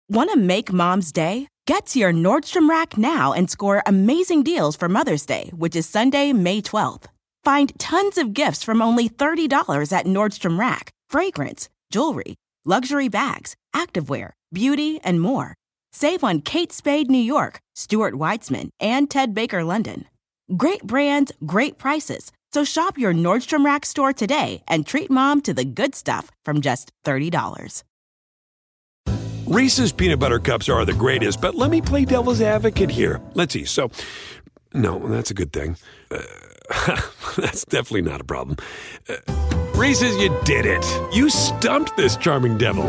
Want to make Mom's day? Get to your Nordstrom Rack now and score amazing deals for Mother's Day, which is Sunday, May 12th. Find tons of gifts from only $30 at Nordstrom Rack. Fragrance, jewelry, luxury bags, activewear, beauty, and more. Save on Kate Spade New York, Stuart Weitzman, and Ted Baker London. Great brands, great prices. So shop your Nordstrom Rack store today and treat Mom to the good stuff from just $30. Reese's peanut butter cups are the greatest, but let me play devil's advocate here. Let's see. So, no, that's a good thing. That's definitely not a problem. Reese's, you did it. You stumped this charming devil.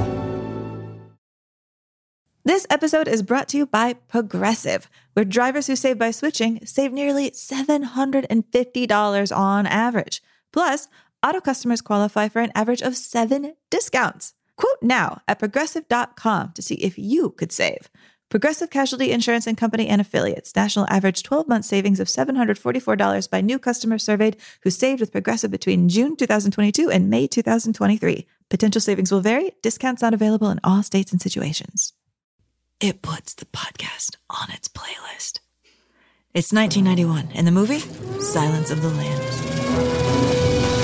This episode is brought to you by Progressive, where drivers who save by switching save nearly $750 on average. Plus, auto customers qualify for an average of 7 discounts. Quote now at Progressive.com to see if you could save. Progressive Casualty Insurance and Company and Affiliates. National average 12-month savings of $744 by new customers surveyed who saved with Progressive between June 2022 and May 2023. Potential savings will vary. Discounts not available in all states and situations. It puts the podcast on its playlist. It's 1991, and the movie, Silence of the Lambs.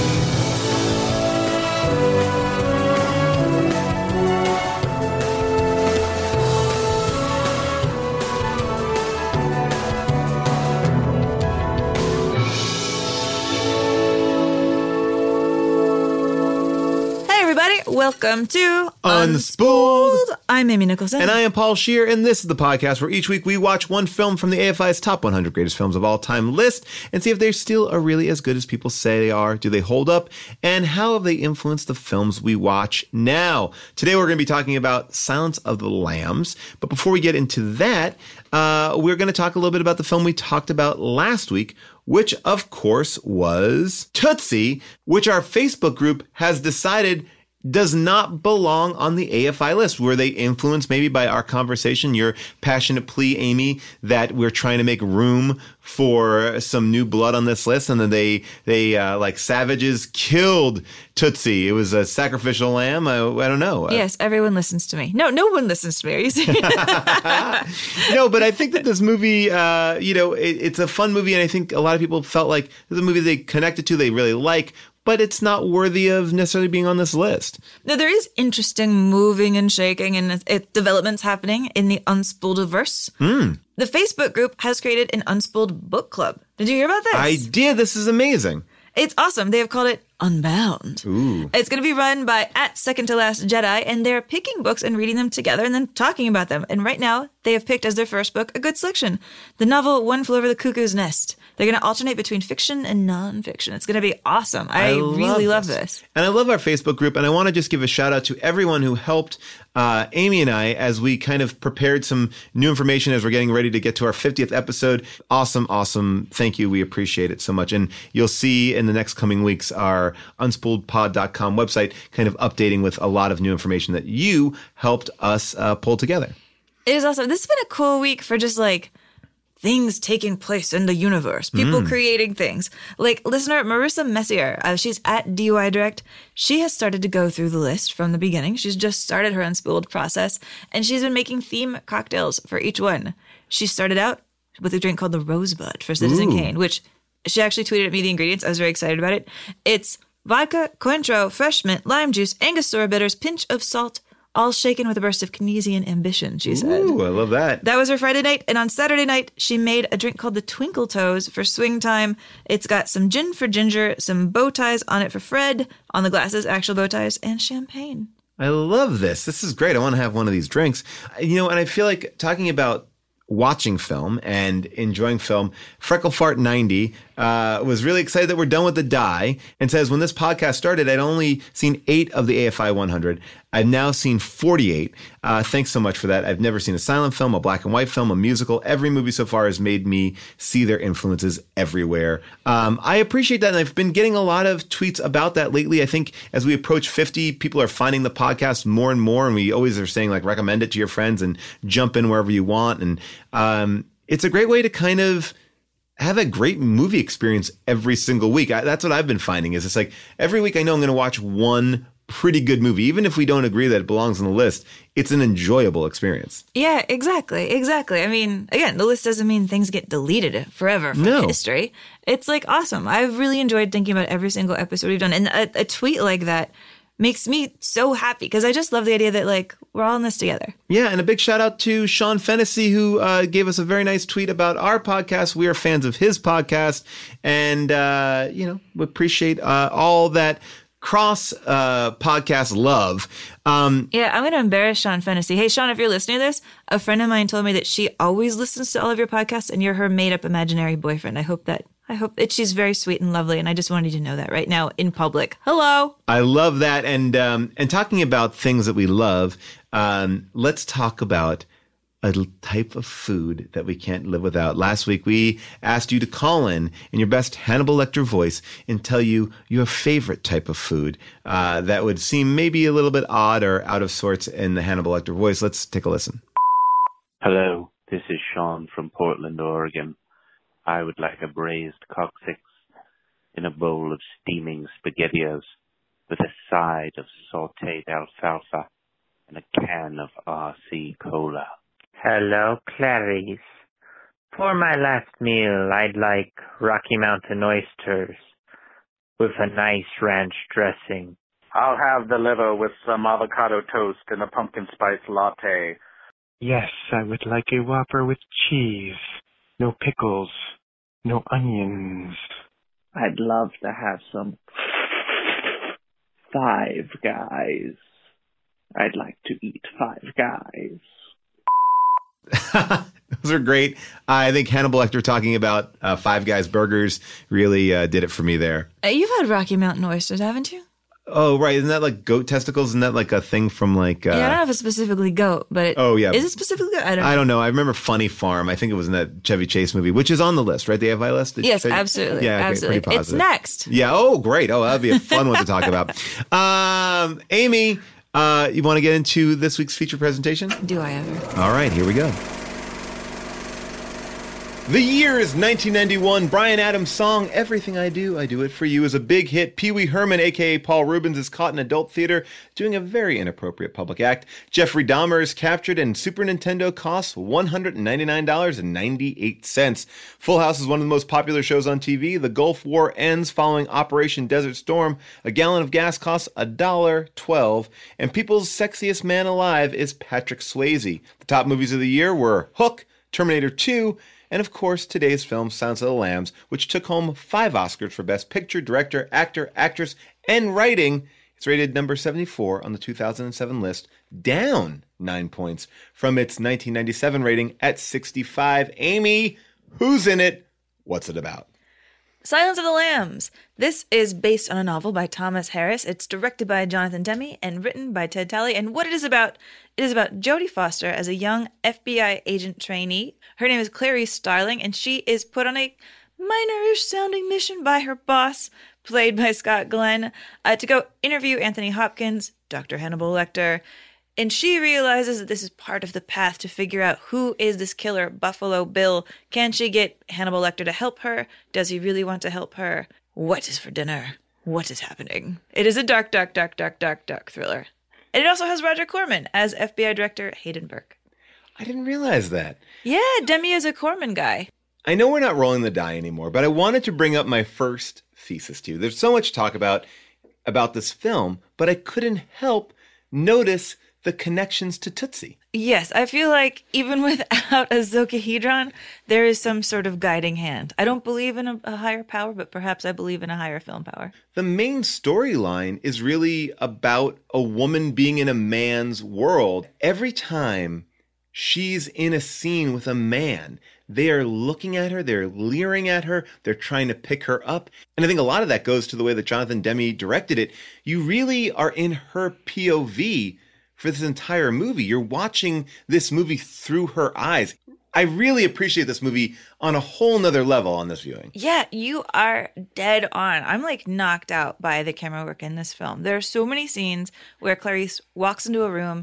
Welcome to Unspooled. I'm Amy Nicholson. And I am Paul Scheer, and this is the podcast where each week we watch one film from the AFI's top 100 greatest films of all time list and see if they still are really as good as people say they are. Do they hold up? And how have they influenced the films we watch now? Today we're going to be talking about Silence of the Lambs. But before we get into that, we're going to talk a little bit about the film we talked about last week, which of course was Tootsie, which our Facebook group has decided does not belong on the AFI list. Were they influenced maybe by our conversation, your passionate plea, Amy, that we're trying to make room for some new blood on this list? And then they like savages killed Tootsie. It was a sacrificial lamb. I don't know. Yes, everyone listens to me. No one listens to me. Are you serious? No, but I think that this movie, it's a fun movie. And I think a lot of people felt like it's a movie they connected to, they really like, but it's not worthy of necessarily being on this list. No, there is interesting moving and shaking and developments happening in the Unspooled-verse. The Facebook group has created an Unspooled book club. Did you hear about this? I did. This is amazing. It's awesome. They have called it Unbound. Ooh. It's going to be run by @SecondToLastJedi, and they're picking books and reading them together and then talking about them. And right now, they have picked as their first book a good selection, the novel One Flew Over the Cuckoo's Nest. They're going to alternate between fiction and nonfiction. It's going to be awesome. I really love this. And I love our Facebook group, and I want to just give a shout out to everyone who helped Amy and I as we kind of prepared some new information as we're getting ready to get to our 50th episode. Awesome. Thank you. We appreciate it so much. And you'll see in the next coming weeks our unspooledpod.com website kind of updating with a lot of new information that you helped us pull together. It is awesome. This has been a cool week for just like things taking place in the universe, people creating things. Like listener Marissa Messier, she's at DUI Direct. She has started to go through the list from the beginning. She's just started her Unspooled process, and she's been making theme cocktails for each one. She started out with a drink called the Rosebud for Citizen Kane, which she actually tweeted at me the ingredients. I was very excited about it. It's vodka, Cointreau, fresh mint, lime juice, Angostura bitters, pinch of salt, all shaken with a burst of Keynesian ambition, she said. Ooh, I love that. That was her Friday night. And on Saturday night, she made a drink called the Twinkle Toes for swing time. It's got some gin for Ginger, some bow ties on it for Fred, on the glasses, actual bow ties, and champagne. I love this. This is great. I want to have one of these drinks. And I feel like talking about watching film and enjoying film, Frecklefart90 was really excited that we're done with the die and says, when this podcast started, I'd only seen 8 of the AFI 100. I've now seen 48. Thanks so much for that. I've never seen a silent film, a black and white film, a musical. Every movie so far has made me see their influences everywhere. I appreciate that. And I've been getting a lot of tweets about that lately. I think as we approach 50, people are finding the podcast more and more. And we always are saying, like, recommend it to your friends and jump in wherever you want. And it's a great way to kind of have a great movie experience every single week. That's what I've been finding is it's like every week I know I'm going to watch one pretty good movie. Even if we don't agree that it belongs on the list, it's an enjoyable experience. Yeah, exactly. I mean, again, the list doesn't mean things get deleted forever from history. It's like awesome. I've really enjoyed thinking about every single episode we've done. And a tweet like that makes me so happy because I just love the idea that like we're all in this together. Yeah, and a big shout out to Sean Fennessy, who gave us a very nice tweet about our podcast. We are fans of his podcast, and we appreciate all that cross podcast love. Yeah, I'm going to embarrass Sean Fennessy. Hey, Sean, if you're listening to this, a friend of mine told me that she always listens to all of your podcasts, and you're her made-up imaginary boyfriend. I hope that she's very sweet and lovely, and I just wanted you to know that right now in public. Hello. I love that. And talking about things that we love, let's talk about a type of food that we can't live without. Last week, we asked you to call in your best Hannibal Lecter voice and tell you your favorite type of food that would seem maybe a little bit odd or out of sorts in the Hannibal Lecter voice. Let's take a listen. Hello, this is Sean from Portland, Oregon. I would like a braised coccyx in a bowl of steaming SpaghettiOs with a side of sautéed alfalfa and a can of RC Cola. Hello, Clarice. For my last meal, I'd like Rocky Mountain oysters with a nice ranch dressing. I'll have the liver with some avocado toast and a pumpkin spice latte. Yes, I would like a Whopper with cheese. No pickles. No onions. I'd love to have some Five Guys. I'd like to eat Five Guys. Those are great. I think Hannibal Lecter talking about Five Guys burgers really did it for me there. You've had Rocky Mountain oysters, haven't you? Oh, right. Isn't that like goat testicles? Isn't that like a thing from like... yeah, I don't know if it's specifically goat, but... Is it specifically goat? I don't know. I remember Funny Farm. I think it was in that Chevy Chase movie, which is on the list, right? The AFI list? Yes, absolutely. Yeah, absolutely. Pretty It's next. Yeah. Oh, great. Oh, that'd be a fun one to talk about. Amy, you want to get into this week's feature presentation? Do I ever? All right, here we go. The year is 1991. Bryan Adams' song, Everything I Do It For You, is a big hit. Pee Wee Herman, a.k.a. Paul Rubens, is caught in adult theater doing a very inappropriate public act. Jeffrey Dahmer is captured, and Super Nintendo costs $199.98. Full House is one of the most popular shows on TV. The Gulf War ends following Operation Desert Storm. A gallon of gas costs $1.12. And people's sexiest man alive is Patrick Swayze. The top movies of the year were Hook, Terminator 2, and of course, today's film, Silence of the Lambs, which took home 5 Oscars for Best Picture, Director, Actor, Actress, and Writing. It's rated number 74 on the 2007 list, down 9 points from its 1997 rating at 65. Amy, who's in it? What's it about? Silence of the Lambs. This is based on a novel by Thomas Harris. It's directed by Jonathan Demme and written by Ted Talley. And what it is about Jodie Foster as a young FBI agent trainee. Her name is Clarice Starling, and she is put on a minor-ish sounding mission by her boss, played by Scott Glenn, to go interview Anthony Hopkins, Dr. Hannibal Lecter. And she realizes that this is part of the path to figure out who is this killer, Buffalo Bill. Can she get Hannibal Lecter to help her? Does he really want to help her? What is for dinner? What is happening? It is a dark thriller. And it also has Roger Corman as FBI Director Hayden Burke. I didn't realize that. Yeah, Demme is a Corman guy. I know we're not rolling the die anymore, but I wanted to bring up my first thesis to you. There's so much talk about this film, but I couldn't help notice the connections to Tootsie. Yes, I feel like even without a Zocahedron, there is some sort of guiding hand. I don't believe in a higher power, but perhaps I believe in a higher film power. The main storyline is really about a woman being in a man's world. Every time she's in a scene with a man, they are looking at her, they're leering at her, they're trying to pick her up. And I think a lot of that goes to the way that Jonathan Demme directed it. You really are in her POV for this entire movie. You're watching this movie through her eyes. I really appreciate this movie on a whole nother level on this viewing. Yeah, you are dead on. I'm like knocked out by the camera work in this film. There are so many scenes where Clarice walks into a room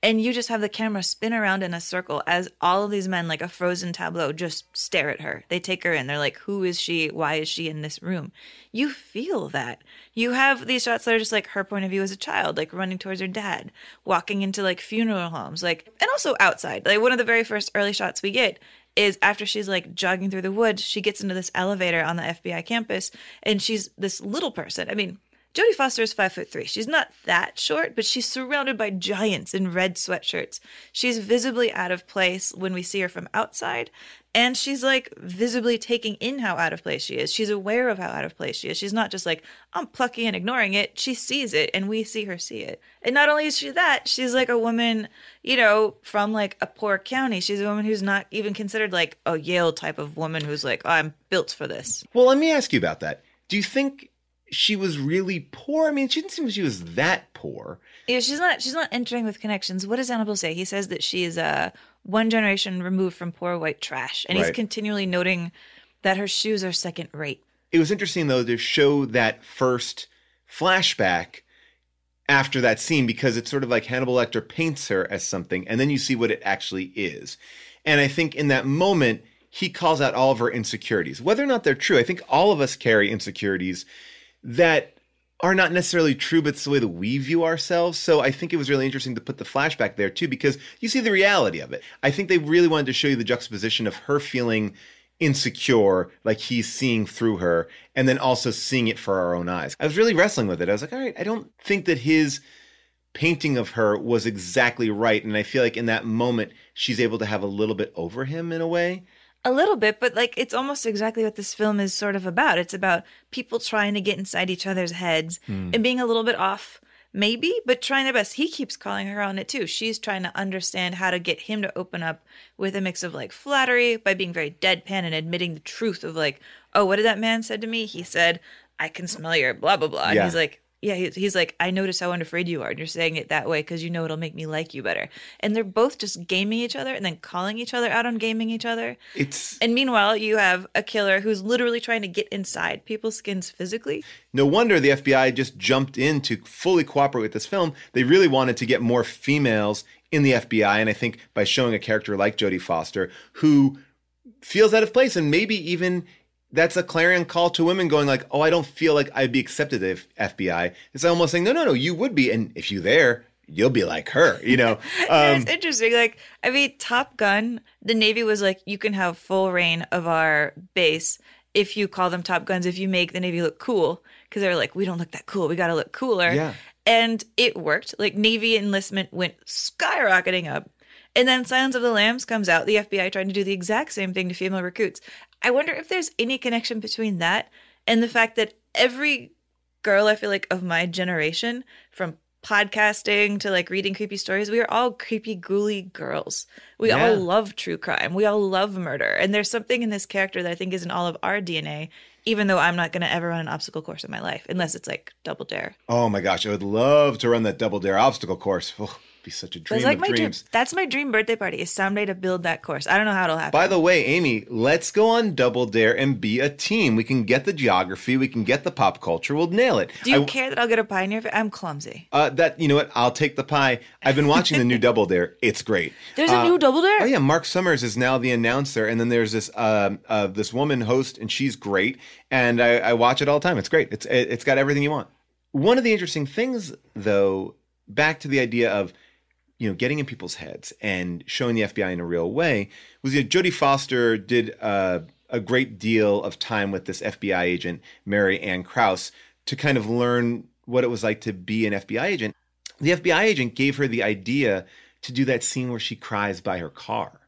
And you just have the camera spin around in a circle as all of these men, like a frozen tableau, just stare at her. They take her in. They're like, who is she? Why is she in this room? You feel that. You have these shots that are just like her point of view as a child, like running towards her dad, walking into like funeral homes, like, and also outside. Like one of the very first early shots we get is after she's like jogging through the woods, she gets into this elevator on the FBI campus, and she's this little person. I mean, Jodie Foster is 5'3". She's not that short, but she's surrounded by giants in red sweatshirts. She's visibly out of place when we see her from outside, and she's like visibly taking in how out of place she is. She's aware of how out of place she is. She's not just like, I'm plucky and ignoring it. She sees it, and we see her see it. And not only is she that, she's like a woman, you know, from like a poor county. She's a woman who's not even considered like a Yale type of woman who's like, oh, I'm built for this. Well, let me ask you about that. Do you think she was really poor? I mean, she didn't seem like she was that poor. Yeah, she's not entering with connections. What does Hannibal say? He says that she is one generation removed from poor white trash. And he's continually noting that her shoes are second rate. It was interesting, though, to show that first flashback after that scene, because it's sort of like Hannibal Lecter paints her as something, and then you see what it actually is. And I think in that moment, he calls out all of her insecurities. Whether or not they're true, I think all of us carry insecurities that are not necessarily true, but it's the way that we view ourselves. So I think it was really interesting to put the flashback there too, because you see the reality of it. I think they really wanted to show you the juxtaposition of her feeling insecure, like he's seeing through her, and then also seeing it for our own eyes. I was really wrestling with it. I was like, all right, I don't think that his painting of her was exactly right. And I feel like in that moment, she's able to have a little bit over him in a way. A little bit, but like it's almost exactly what this film is sort of about. It's about people trying to get inside each other's heads and being a little bit off, maybe, but trying their best. He keeps calling her on it too. She's trying to understand how to get him to open up with a mix of like flattery by being very deadpan and admitting the truth of like, oh, what did that man said to me? He said, I can smell your blah, blah, blah. And he's like, yeah, he's like, I notice how unafraid you are. And you're saying it that way because you know it'll make me like you better. And they're both just gaming each other and then calling each other out on gaming each other. And meanwhile, you have a killer who's literally trying to get inside people's skins physically. No wonder the FBI just jumped in to fully cooperate with this film. They really wanted to get more females in the FBI. And I think by showing a character like Jodie Foster, who feels out of place and maybe even that's a clarion call to women going like, oh, I don't feel like I'd be accepted at FBI. It's almost saying, no, you would be. And if you're there, you'll be like her, you know? It's interesting. Like, I mean, Top Gun, the Navy was like, you can have full reign of our base if you call them Top Guns, if you make the Navy look cool. Because they were like, we don't look that cool. We got to look cooler. Yeah. And it worked. Like, Navy enlistment went skyrocketing up. And then Silence of the Lambs comes out, the FBI trying to do the exact same thing to female recruits. I wonder if there's any connection between that and the fact that every girl, I feel like, of my generation, from podcasting to like reading creepy stories, we are all creepy, ghouly girls. We all love true crime. We all love murder. And there's something in this character that I think is in all of our DNA, even though I'm not going to ever run an obstacle course in my life, unless it's like Double Dare. Oh my gosh, I would love to run that Double Dare obstacle course. Oh, be such a dream like of my dreams. That's my dream birthday party, is someday to build that course. I don't know how it'll happen. By the way, Amy, let's go on Double Dare and be a team. We can get the geography, we can get the pop culture, we'll nail it. Do you care that I'll get a pie in your face? I'm clumsy. You know what? I'll take the pie. I've been watching the new Double Dare. It's great. There's a new Double Dare? Oh yeah, Mark Summers is now the announcer, and then there's this this woman host, and she's great. And I watch it all the time. It's great. It's got everything you want. One of the interesting things, though, back to the idea of getting in people's heads and showing the FBI in a real way, was Jodie Foster did a great deal of time with this FBI agent, Mary Ann Krause, to kind of learn what it was like to be an FBI agent. The FBI agent gave her the idea to do that scene where she cries by her car.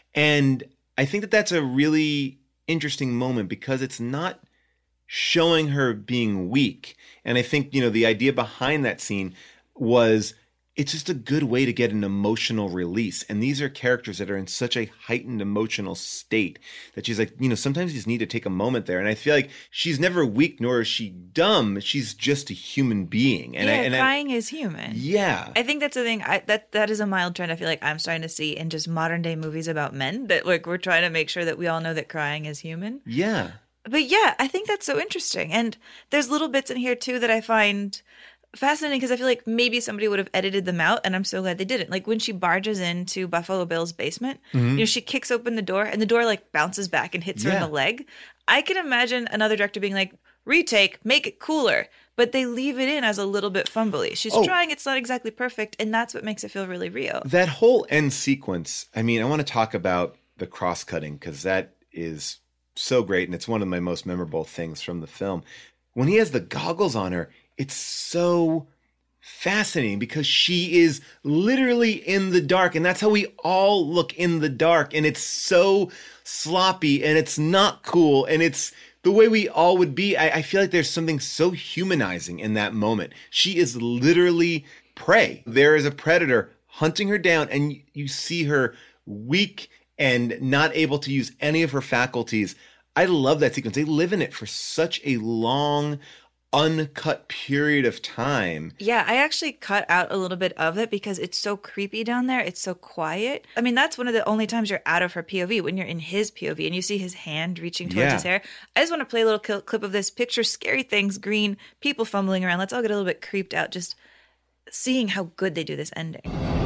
And I think that that's a really interesting moment because it's not showing her being weak. And I think, the idea behind that scene was it's just a good way to get an emotional release. And these are characters that are in such a heightened emotional state that she's like, sometimes you just need to take a moment there. And I feel like she's never weak, nor is she dumb. She's just a human being. And crying is human. Yeah. I think that's the thing. That is a mild trend I feel like I'm starting to see in just modern day movies about men, that like we're trying to make sure that we all know that crying is human. Yeah. But yeah, I think that's so interesting. And there's little bits in here too that I find fascinating because I feel like maybe somebody would have edited them out, and I'm so glad they didn't. Like when she barges into Buffalo Bill's basement, she kicks open the door, and the door like bounces back and hits her in the leg. I can imagine another director being like, retake, make it cooler. But they leave it in as a little bit fumbly. She's trying, it's not exactly perfect, and that's what makes it feel really real. That whole end sequence, I mean, I want to talk about the cross-cutting because that is so great, and it's one of my most memorable things from the film. When he has the goggles on her, it's so fascinating because she is literally in the dark, and that's how we all look in the dark, and it's so sloppy, and it's not cool, and it's the way we all would be. I feel like there's something so humanizing in that moment. She is literally prey. There is a predator hunting her down, and you see her weak and not able to use any of her faculties. I love that sequence. They live in it for such a long, uncut period of time. Yeah, I actually cut out a little bit of it because it's so creepy down there. It's so quiet. I mean, that's one of the only times you're out of her POV, when you're in his POV and you see his hand reaching towards his hair. I just want to play a little clip of this. Picture scary things, green, people fumbling around. Let's all get a little bit creeped out just seeing how good they do this ending.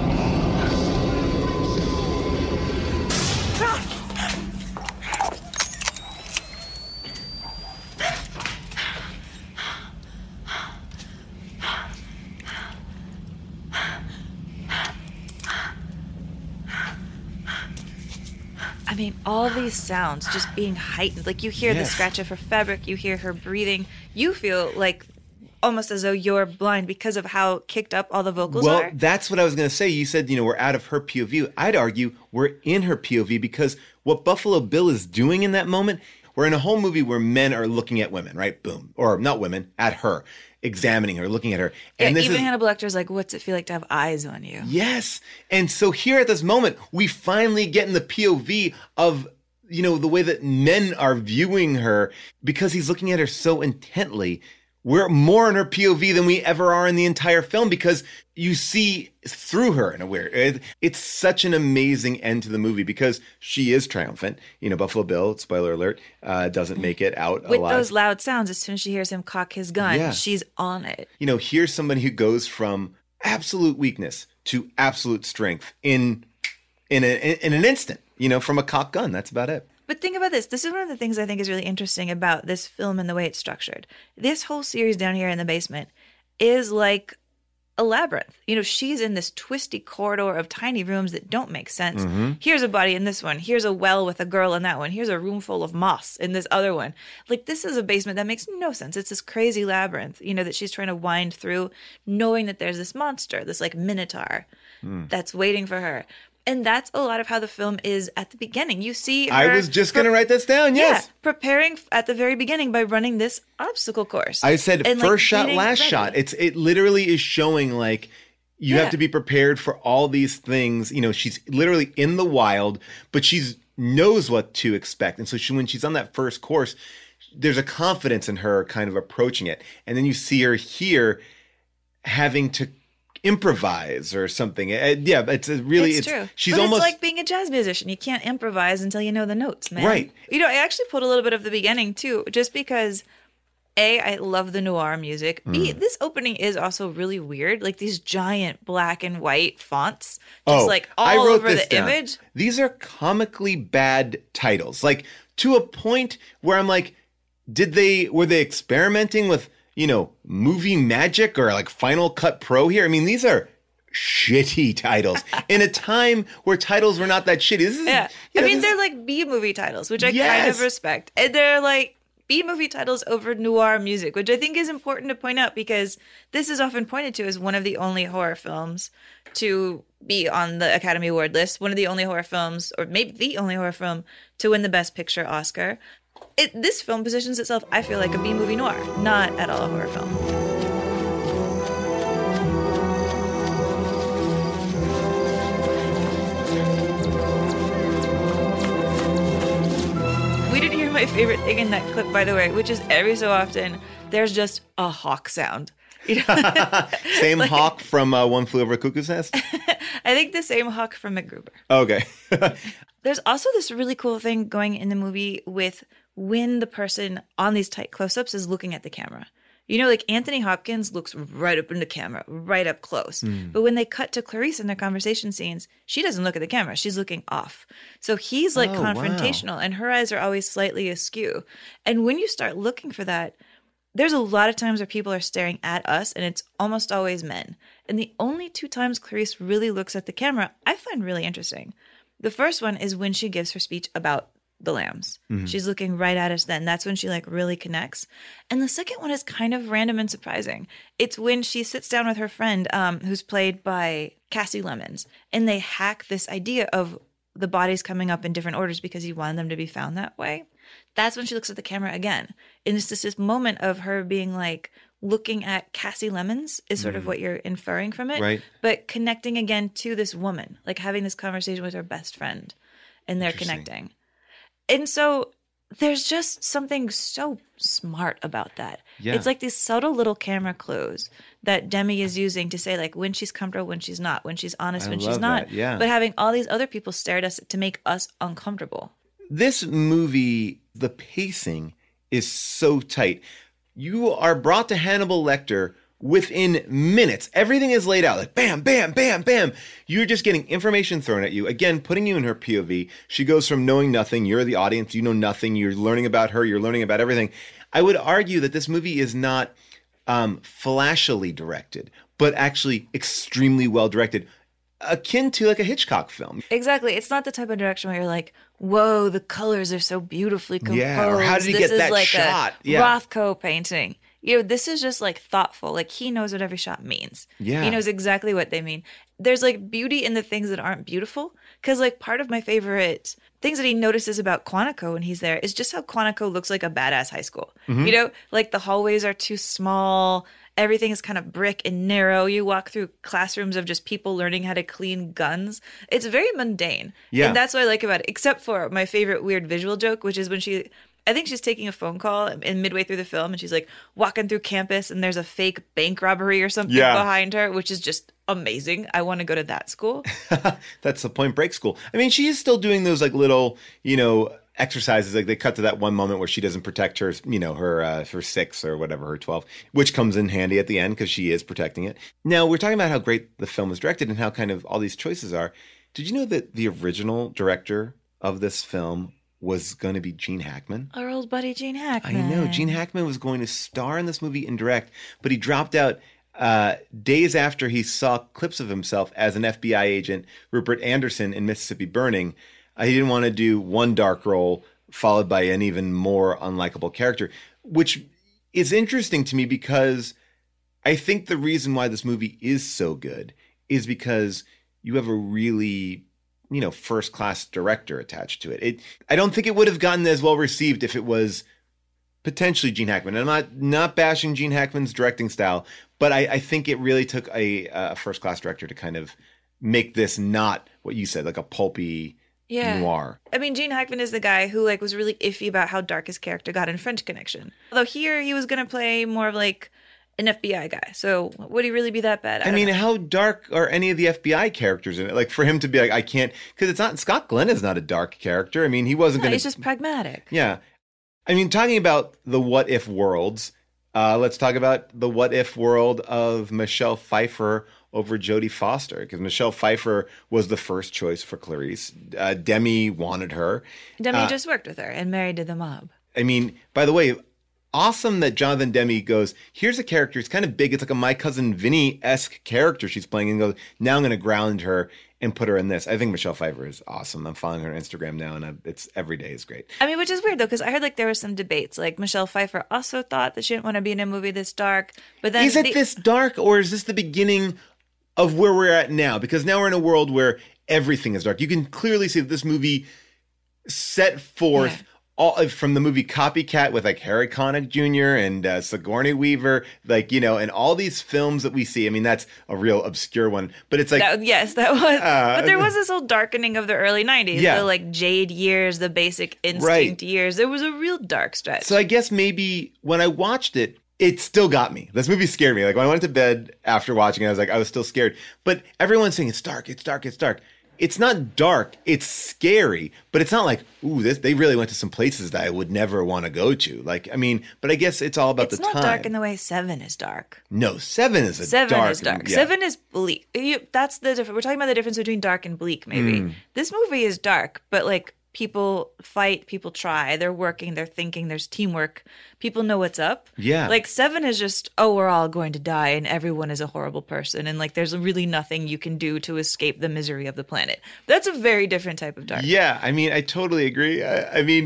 I mean, all these sounds just being heightened. Like you hear the scratch of her fabric, you hear her breathing. You feel like almost as though you're blind because of how kicked up all the vocals are. Well, that's what I was going to say. You said, we're out of her POV. I'd argue we're in her POV because what Buffalo Bill is doing in that moment, we're in a whole movie where men are looking at women, right? Boom. Or not women, at her. Examining her, looking at her. And even Hannibal Lecter's like, what's it feel like to have eyes on you? Yes. And so here at this moment, we finally get in the POV of, the way that men are viewing her because he's looking at her so intently. We're more in her POV than we ever are in the entire film because you see through her in a weird. It's such an amazing end to the movie because she is triumphant. Buffalo Bill, spoiler alert, doesn't make it out with alive. Those loud sounds. As soon as she hears him cock his gun, she's on it. Here's somebody who goes from absolute weakness to absolute strength in an instant. From a cock gun. That's about it. But think about this. This is one of the things I think is really interesting about this film and the way it's structured. This whole series down here in the basement is like a labyrinth. She's in this twisty corridor of tiny rooms that don't make sense. Mm-hmm. Here's a body in this one. Here's a well with a girl in that one. Here's a room full of moss in this other one. Like, this is a basement that makes no sense. It's this crazy labyrinth, that she's trying to wind through, knowing that there's this monster, this like minotaur that's waiting for her. And that's a lot of how the film is at the beginning. You see her... I was just going to write this down, yes. Yeah, preparing at the very beginning by running this obstacle course. I said and first shot, last shot. It literally is showing like you have to be prepared for all these things. She's literally in the wild, but she's knows what to expect. And so when she's on that first course, there's a confidence in her kind of approaching it. And then you see her here having to improvise or something. It's true. She's but almost it's like being a jazz musician. You can't improvise until you know the notes, man. Right. I actually put a little bit of the beginning too, just because A, I love the noir music. B, this opening is also really weird. Like these giant black and white fonts, just like all over the image. These are comically bad titles, like to a point where I'm like, were they experimenting with movie magic or like Final Cut Pro here? I mean, these are shitty titles in a time where titles were not that shitty. They're like B-movie titles, which I kind of respect. And they're like B-movie titles over noir music, which I think is important to point out because this is often pointed to as one of the only horror films to be on the Academy Award list, one of the only horror films, or maybe the only horror film to win the Best Picture Oscar. This film positions itself, I feel, like a B-movie noir, not at all a horror film. We didn't hear my favorite thing in that clip, by the way, which is every so often there's just a hawk sound. Same hawk from One Flew Over Cuckoo's Nest? I think the same hawk from MacGruber. Okay. There's also this really cool thing going in the movie with when the person on these tight close-ups is looking at the camera. You know, like Anthony Hopkins looks right up in the camera, right up close. But when they cut to Clarice in their conversation scenes, she doesn't look at the camera. She's looking off. So he's like confrontational and her eyes are always slightly askew. And when you start looking for that, there's a lot of times where people are staring at us and it's almost always men. And the only 2 times Clarice really looks at the camera, I find really interesting. The first one is when she gives her speech about the lambs. She's looking right at us then. That's when she like really connects. And the second one is kind of random and surprising. It's when she sits down with her friend, who's played by Cassie Lemons, and they hack this idea of the bodies coming up in different orders because he wanted them to be found that way. That's when she looks at the camera again. And it's just this moment of her being like, looking at Cassie Lemons is sort of what you're inferring from it. Right. But connecting again to this woman, like having this conversation with her best friend, and they're connecting. And so there's just something so smart about that. Yeah. It's like these subtle little camera clues that Demi is using to say like when she's comfortable, when she's not, when she's honest, when she's not. Yeah. But having all these other people stare at us to make us uncomfortable. This movie, the pacing is so tight. You are brought to Hannibal Lecter within minutes. Everything is laid out like bam, bam, bam, bam. You're just getting information thrown at you. Again, putting you in her POV. She goes from knowing nothing. You're the audience. You know nothing. You're learning about her. You're learning about everything. I would argue that this movie is not flashily directed, but actually extremely well directed. Akin to like a Hitchcock film. Exactly. It's not the type of direction where you're like, whoa, the colors are so beautifully composed. Yeah, or how did he get that like shot? A Rothko painting. You know, this is just like thoughtful. Like he knows what every shot means. Yeah. He knows exactly what they mean. There's like beauty in the things that aren't beautiful. Because like part of my favorite things that he notices about Quantico when he's there is just how Quantico looks like a badass high school. You know, like the hallways are too small. Everything is kind of brick and narrow. You walk through classrooms of just people learning how to clean guns. It's very mundane. Yeah. And that's what I like about it. Except for my favorite weird visual joke, which is when I think she's taking a phone call in midway through the film and she's like walking through campus and there's a fake bank robbery or something behind her, which is just amazing. I want to go to that school. That's the Point Break school. I mean, she is still doing those like little, you know, exercises. Like they cut to that one moment where she doesn't protect her, you know, her 6 or whatever, her 12, which comes in handy at the end because she is protecting it. Now we're talking about how great the film is directed and how kind of all these choices are. Did you know that the original director of this film was going to be Gene Hackman? Our old buddy Gene Hackman. I know. Gene Hackman was going to star in this movie and direct, but he dropped out days after he saw clips of himself as an FBI agent, Rupert Anderson, in Mississippi Burning. He didn't want to do one dark role followed by an even more unlikable character, which is interesting to me because I think the reason why this movie is so good is because you have a really, you know, first-class director attached to it. I don't think it would have gotten as well received if it was potentially Gene Hackman. And I'm not bashing Gene Hackman's directing style, but I think it really took a first-class director to kind of make this not what you said, like a pulpy noir. I mean, Gene Hackman is the guy who like was really iffy about how dark his character got in French Connection. Although here he was going to play more of like an FBI guy. So would he really be that bad? I mean, how dark are any of the FBI characters in it? Like for him to be like, I can't, because it's not, Scott Glenn is not a dark character. I mean, he wasn't going to. He's just pragmatic. Yeah. I mean, talking about the what if worlds, let's talk about the what if world of Michelle Pfeiffer over Jodie Foster, because Michelle Pfeiffer was the first choice for Clarice. Demi wanted her. Demi just worked with her and married to the mob. I mean, by the way, awesome that Jonathan Demme goes, here's a character, it's kind of big, it's like a My Cousin Vinny-esque character she's playing, and goes, now I'm going to ground her and put her in this. I think Michelle Pfeiffer is awesome. I'm following her on Instagram now, and it's every day is great. I mean, which is weird, though, because I heard like there were some debates. Like Michelle Pfeiffer also thought that she didn't want to be in a movie this dark. But then is it this dark, or is this the beginning of where we're at now? Because now we're in a world where everything is dark. You can clearly see that this movie set forth all from the movie Copycat with like Harry Connick Jr. and Sigourney Weaver, like, you know, and all these films that we see. I mean, that's a real obscure one, but it's like, that was. But there was this whole darkening of the early 90s, the like Jade years, the Basic Instinct years. There was a real dark stretch. So I guess maybe when I watched it, it still got me. This movie scared me. Like when I went to bed after watching it, I was still scared. But everyone's saying it's dark, it's dark, it's dark. it's not dark. It's scary, but it's not like, ooh, they really went to some places that I would never want to go to. Like, I mean, but I guess it's all about the time. It's not dark in the way Seven is dark. No, Seven is Seven dark. is dark. Yeah. Seven is bleak. That's the difference. We're talking about the difference between dark and bleak, maybe. This movie is dark, but like people fight, people try, they're working, they're thinking, there's teamwork. People know what's up. Yeah. Like Seven is just, oh, we're all going to die and everyone is a horrible person. And like there's really nothing you can do to escape the misery of the planet. That's a very different type of dark. Yeah, I mean, I totally agree. I mean,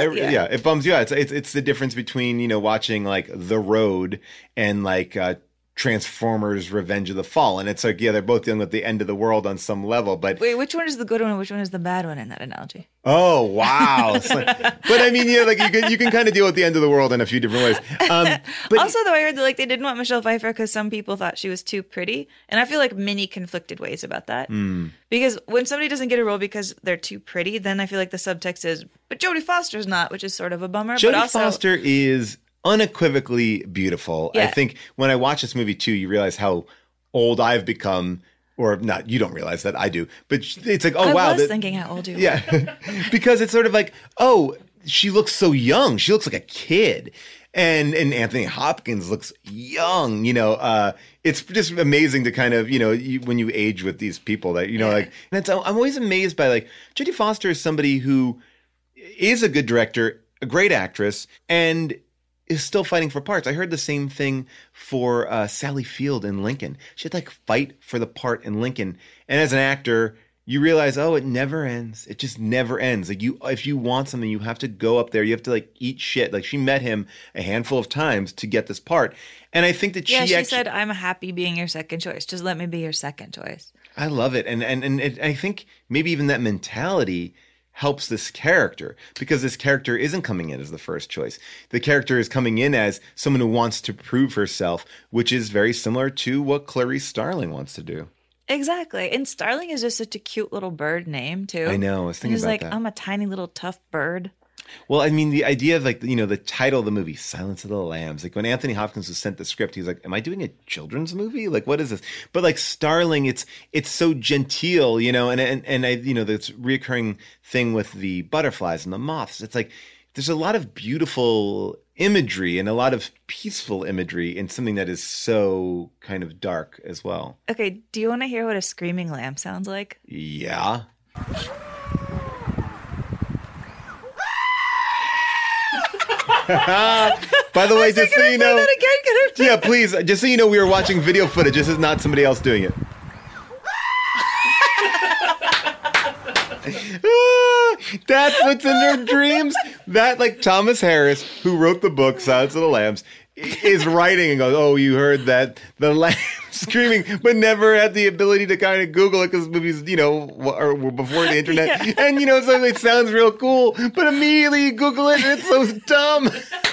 it bums you out. It's the difference between, you know, watching like The Road and like Transformers Revenge of the Fallen. It's like, yeah, they're both dealing with the end of the world on some level, but wait, which one is the good one and which one is the bad one in that analogy? Oh, wow. But I mean, yeah, like you can kind of deal with the end of the world in a few different ways. But also, though, I heard that like they didn't want Michelle Pfeiffer because some people thought she was too pretty, and I feel like many conflicted ways about that. Because when somebody doesn't get a role because they're too pretty, then I feel like the subtext is, but Jodie Foster's not, which is sort of a bummer. Jodie but also, Foster is unequivocally beautiful. Yeah. I think when I watch this movie too, you realize how old I've become. Or not, you don't realize that, I do. But it's like, oh, wow. I was thinking how old you were. Yeah, because it's sort of like, oh, she looks so young. She looks like a kid. And Anthony Hopkins looks young, you know. It's just amazing to kind of, you know, when you age with these people that, you know, like, and I'm always amazed by like, Jodie Foster is somebody who is a good director, a great actress, and is still fighting for parts. I heard the same thing for Sally Field in Lincoln. She had to like fight for the part in Lincoln. And as an actor, you realize, oh, it never ends. It just never ends. Like if you want something, you have to go up there. You have to like eat shit. Like she met him a handful of times to get this part. And I think that she said, I'm happy being your second choice. Just let me be your second choice. I love it. And I think maybe even that mentality helps this character, because this character isn't coming in as the first choice. The character is coming in as someone who wants to prove herself, which is very similar to what Clarice Starling wants to do. Exactly. And Starling is just such a cute little bird name, too. I know. I was thinking about that. I'm a tiny little tough bird. Well, I mean, the idea of like, you know, the title of the movie, Silence of the Lambs, like when Anthony Hopkins was sent the script, he was like, am I doing a children's movie? Like, what is this? But like Starling, it's so genteel, you know, and I, you know, this reoccurring thing with the butterflies and the moths. It's like, there's a lot of beautiful imagery and a lot of peaceful imagery in something that is so kind of dark as well. Okay. Do you want to hear what a screaming lamb sounds like? Yeah. By the way, just so you know, yeah, please, just so you know, we were watching video footage. This is not somebody else doing it. That's what's in their dreams. That, like, Thomas Harris, who wrote the book Silence of the Lambs, is writing and goes, oh, you heard that, the lamb screaming, but never had the ability to kind of Google it because movies, you know, were before the internet. Yeah. And, you know, so it sounds real cool, but immediately you Google it and it's so dumb.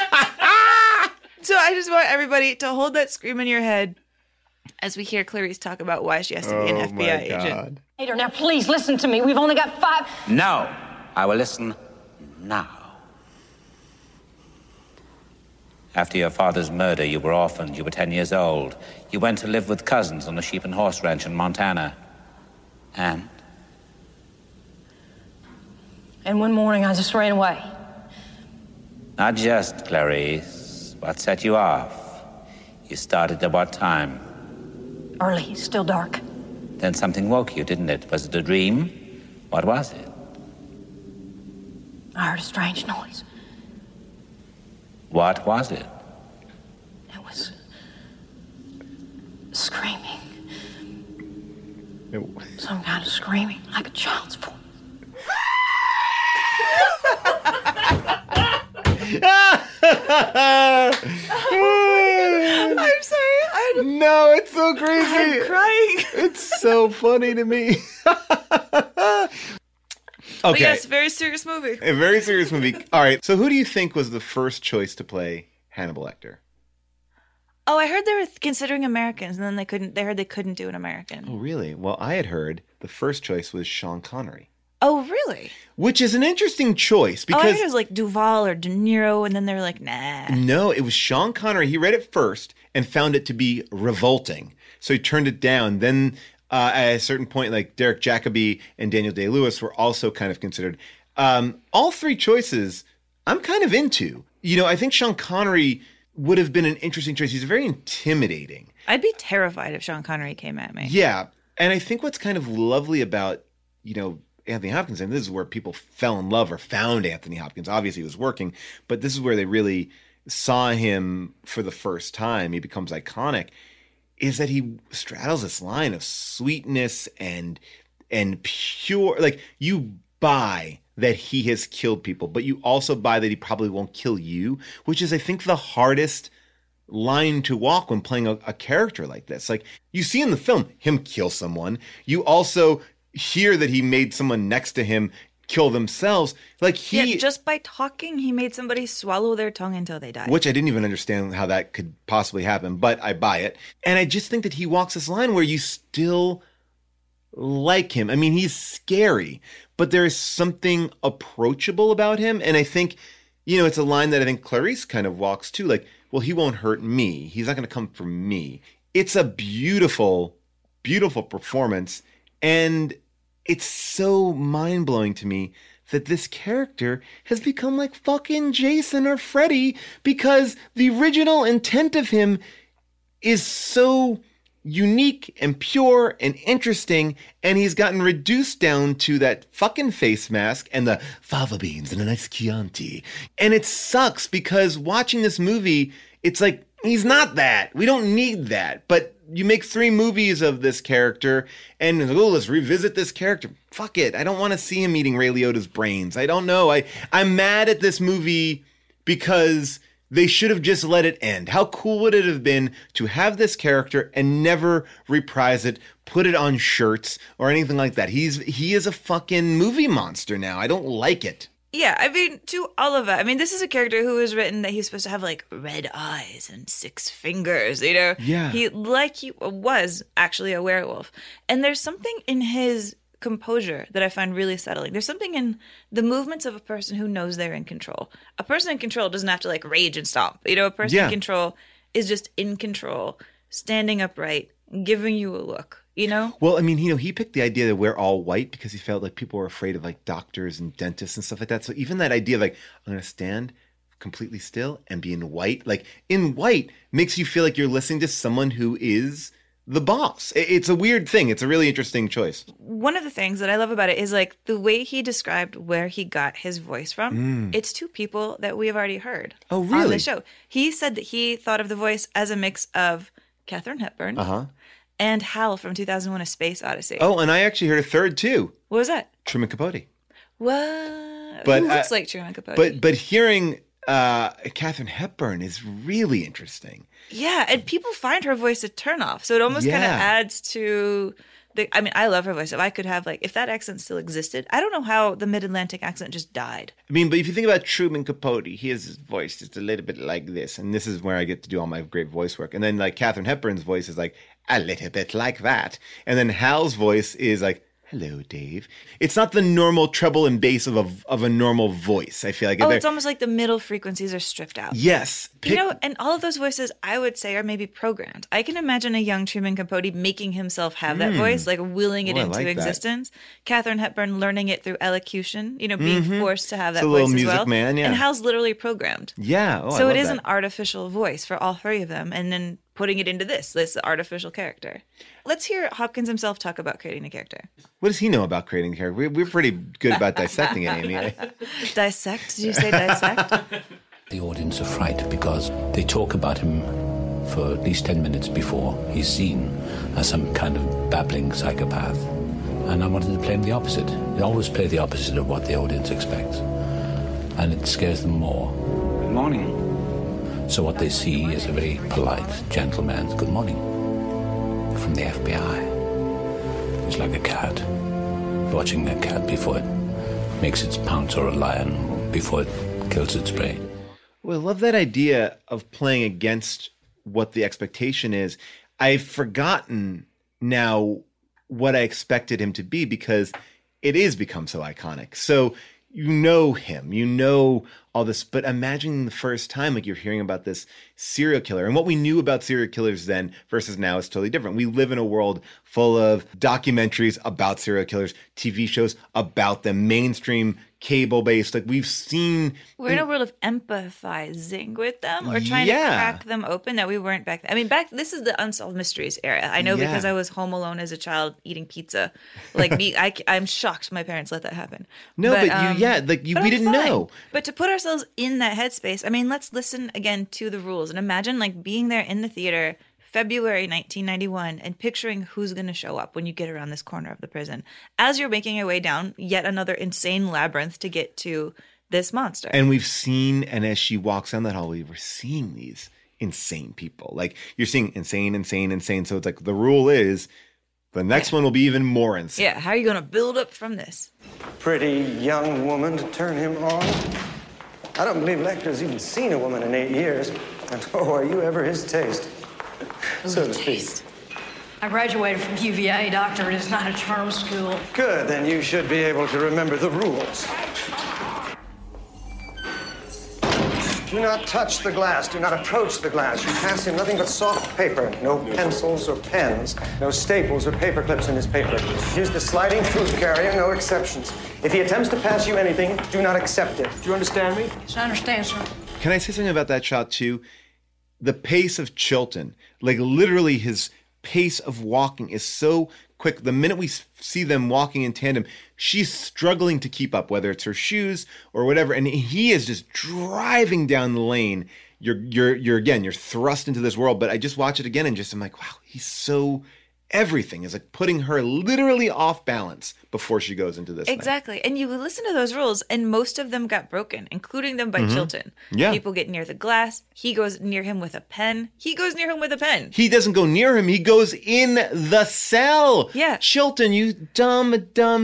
So I just want everybody to hold that scream in your head as we hear Clarice talk about why she has to be an FBI agent. Hater, now please listen to me. We've only got 5... No, I will listen now. After your father's murder, you were orphaned. You were 10 years old. You went to live with cousins on a sheep and horse ranch in Montana. And one morning, I just ran away. Not just, Clarice. What set you off? You started at what time? Early, still dark. Then something woke you, didn't it? Was it a dream? What was it? I heard a strange noise. What was it? It was screaming. Some kind of screaming, like a child's voice. I'm sorry. No, it's so crazy. I'm crying. It's so funny to me. Okay. But yes, very serious movie. A very serious movie. All right. So who do you think was the first choice to play Hannibal Lecter? Oh, I heard they were considering Americans, and then they heard they couldn't do an American. Oh, really? Well, I had heard the first choice was Sean Connery. Oh, really? Which is an interesting choice because... I heard it was like Duvall or De Niro, and then they were like, nah. No, it was Sean Connery. He read it first and found it to be revolting. So he turned it down. Then At a certain point, like Derek Jacobi and Daniel Day-Lewis were also kind of considered. All three choices I'm kind of into. You know, I think Sean Connery would have been an interesting choice. He's very intimidating. I'd be terrified if Sean Connery came at me. Yeah. And I think what's kind of lovely about, you know, Anthony Hopkins, and this is where people fell in love or found Anthony Hopkins. Obviously he was working, but this is where they really saw him for the first time. He becomes iconic, is that he straddles this line of sweetness and pure, like you buy that he has killed people, but you also buy that he probably won't kill you, which is, I think, the hardest line to walk when playing a character like this. Like, you see in the film him kill someone. You also hear that he made someone next to him kill themselves. Like just by talking, he made somebody swallow their tongue until they died. Which I didn't even understand how that could possibly happen, but I buy it. And I just think that he walks this line where you still like him. I mean, he's scary, but there is something approachable about him. And I think, you know, it's a line that I think Clarice kind of walks too. Like, well, he won't hurt me. He's not going to come for me. It's a beautiful, beautiful performance. And it's so mind-blowing to me that this character has become like fucking Jason or Freddy, because the original intent of him is so unique and pure and interesting, and he's gotten reduced down to that fucking face mask and the fava beans and a nice Chianti. And it sucks, because watching this movie, it's like, he's not that. We don't need that. But you make 3 movies of this character, and let's revisit this character. Fuck it. I don't want to see him eating Ray Liotta's brains. I don't know. I'm mad at this movie because they should have just let it end. How cool would it have been to have this character and never reprise it, put it on shirts or anything like that? He is a fucking movie monster now. I don't like it. Yeah, I mean, to Oliver, I mean, this is a character who was written that he's supposed to have, like, red eyes and 6 fingers, you know? Yeah. He was actually a werewolf. And there's something in his composure that I find really settling. There's something in the movements of a person who knows they're in control. A person in control doesn't have to, like, rage and stomp. You know, a person in control is just in control, standing upright, giving you a look. You know? Well, I mean, you know, he picked the idea to wear all white because he felt like people were afraid of like doctors and dentists and stuff like that. So even that idea of like, I'm going to stand completely still and be in white, like in white makes you feel like you're listening to someone who is the boss. It's a weird thing. It's a really interesting choice. One of the things that I love about it is like the way he described where he got his voice from. It's 2 people that we have already heard on the show. He said that he thought of the voice as a mix of Katharine Hepburn and Hal from 2001: A Space Odyssey. Oh, and I actually heard a third too. What was that? Truman Capote. What? But, who looks like Truman Capote? But hearing Katharine Hepburn is really interesting. Yeah, and people find her voice a turnoff. So it almost kind of adds to I mean, I love her voice. If I could have, like, if that accent still existed, I don't know how the Mid-Atlantic accent just died. I mean, but if you think about Truman Capote, his voice just a little bit like this. And this is where I get to do all my great voice work. And then, like, Katharine Hepburn's voice is like a little bit like that. And then Hal's voice is like, hello, Dave. It's not the normal treble and bass of a normal voice, I feel like. It's almost like the middle frequencies are stripped out. Yes. You know, and all of those voices, I would say, are maybe programmed. I can imagine a young Truman Capote making himself have that voice, like willing it into existence. Katharine Hepburn learning it through elocution, you know, being forced to have that voice as well. Man, and Hal's literally programmed. Yeah. So it is an artificial voice for all 3 of them, and then putting it into this artificial character. Let's hear Hopkins himself talk about creating a character. What does he know about creating a character? We're pretty good about dissecting it, Amy. Dissect? Did you say dissect? The audience are frightened because they talk about him for at least 10 minutes before he's seen as some kind of babbling psychopath. And I wanted to play him the opposite. I always play the opposite of what the audience expects. And it scares them more. Good morning. So what they see is a very polite gentleman's good morning from the FBI. It's like a cat, watching a cat before it makes its pounce, or a lion before it kills its prey. Well, I love that idea of playing against what the expectation is. I've forgotten now what I expected him to be because it is become so iconic. So you know him, you know all this, but imagine the first time, like you're hearing about this serial killer, and what we knew about serial killers then versus now is totally different. We live in a world full of documentaries about serial killers, TV shows about them, mainstream cable-based. Like we're in a world of empathizing with them or trying to crack them open that we weren't back then. I mean, this is the Unsolved Mysteries era. I know because I was home alone as a child eating pizza. Like me, I'm shocked my parents let that happen. No, but we didn't know. But to put ourselves in that headspace, I mean, let's listen again to the rules and imagine like being there in the theater February 1991 and picturing who's going to show up when you get around this corner of the prison as you're making your way down yet another insane labyrinth to get to this monster. And we've seen, and as she walks down that hallway, we're seeing these insane people. Like you're seeing insane. So it's like the rule is the next one will be even more insane. Yeah, how are you going to build up from this? Pretty young woman to turn him on. I don't believe Lecter's even seen a woman in 8 years. And are you ever his taste? So to speak. I graduated from UVA, doctor. It is not a charm school. Good, then you should be able to remember the rules. Do not touch the glass. Do not approach the glass. You pass him nothing but soft paper. No pencils or pens. No staples or paper clips in his paper. Use the sliding fruit carrier, no exceptions. If he attempts to pass you anything, do not accept it. Do you understand me? Yes, I understand, sir. Can I say something about that shot, too? The pace of Chilton, like literally his pace of walking is so quick. The minute we see them walking in tandem, she's struggling to keep up, whether it's her shoes or whatever. And he is just driving down the lane. You're thrust into this world. But I just watch it again and I'm like, wow, he's so everything is like putting her literally off balance before she goes into this Exactly. thing. And you listen to those rules, and most of them got broken, including them by Chilton. Yeah. People get near the glass. He goes near him with a pen. He He doesn't go near him. He goes in the cell. Yeah. Chilton, you dummy.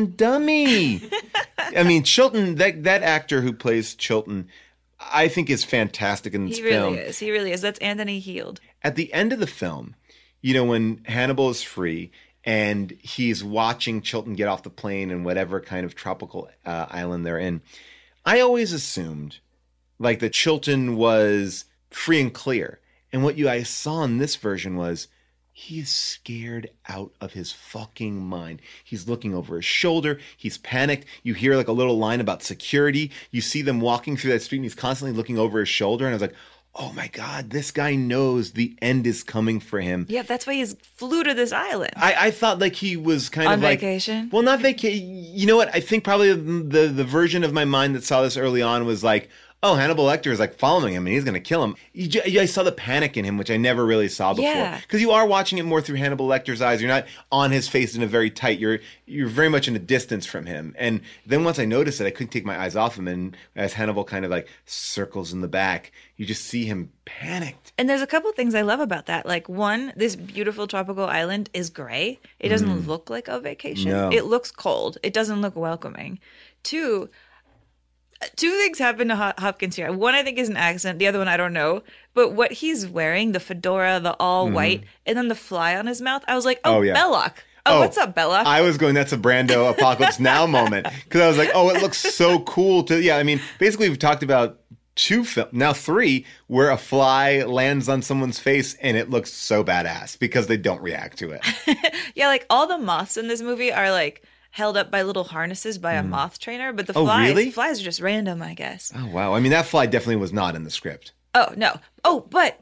I mean, Chilton, that actor who plays Chilton, I think is fantastic in this film. He really is. That's Anthony Heald. At the end of the film, you know, when Hannibal is free and he's watching Chilton get off the plane and whatever kind of tropical island they're in, I always assumed like that Chilton was free and clear. And what I saw in this version was he is scared out of his fucking mind. He's looking over his shoulder. He's panicked. You hear like a little line about security. You see them walking through that street and he's constantly looking over his shoulder. And I was like, oh my God, this guy knows the end is coming for him. Yeah, that's why he's flew to this island. I thought like he was kind on of like... vacation? Well, not vacation. You know what? I think probably the version of my mind that saw this early on was like, oh, Hannibal Lecter is like following him and he's going to kill him. I saw the panic in him, which I never really saw before. Yeah. Because you are watching it more through Hannibal Lecter's eyes. You're not on his face in a very tight. You're very much in a distance from him. And then once I noticed it, I couldn't take my eyes off him. And as Hannibal kind of like circles in the back, you just see him panicked. And there's a couple things I love about that. Like, one, this beautiful tropical island is gray. It doesn't look like a vacation. No. It looks cold. It doesn't look welcoming. Two things happen to Hopkins here. One, I think, is an accent. The other one, I don't know. But what he's wearing, the fedora, the all white, and then the fly on his mouth, I was like, oh, yeah. Belloc. Oh, what's up, Belloc? I was going, that's a Brando Apocalypse Now moment. Because I was like, oh, it looks so cool. I mean, basically, we've talked about now 3, where a fly lands on someone's face and it looks so badass because they don't react to it. Yeah, like all the moths in this movie are like held up by little harnesses by a moth trainer, but the flies are just random, I guess. Oh, wow. I mean, that fly definitely was not in the script. Oh, no. Oh, but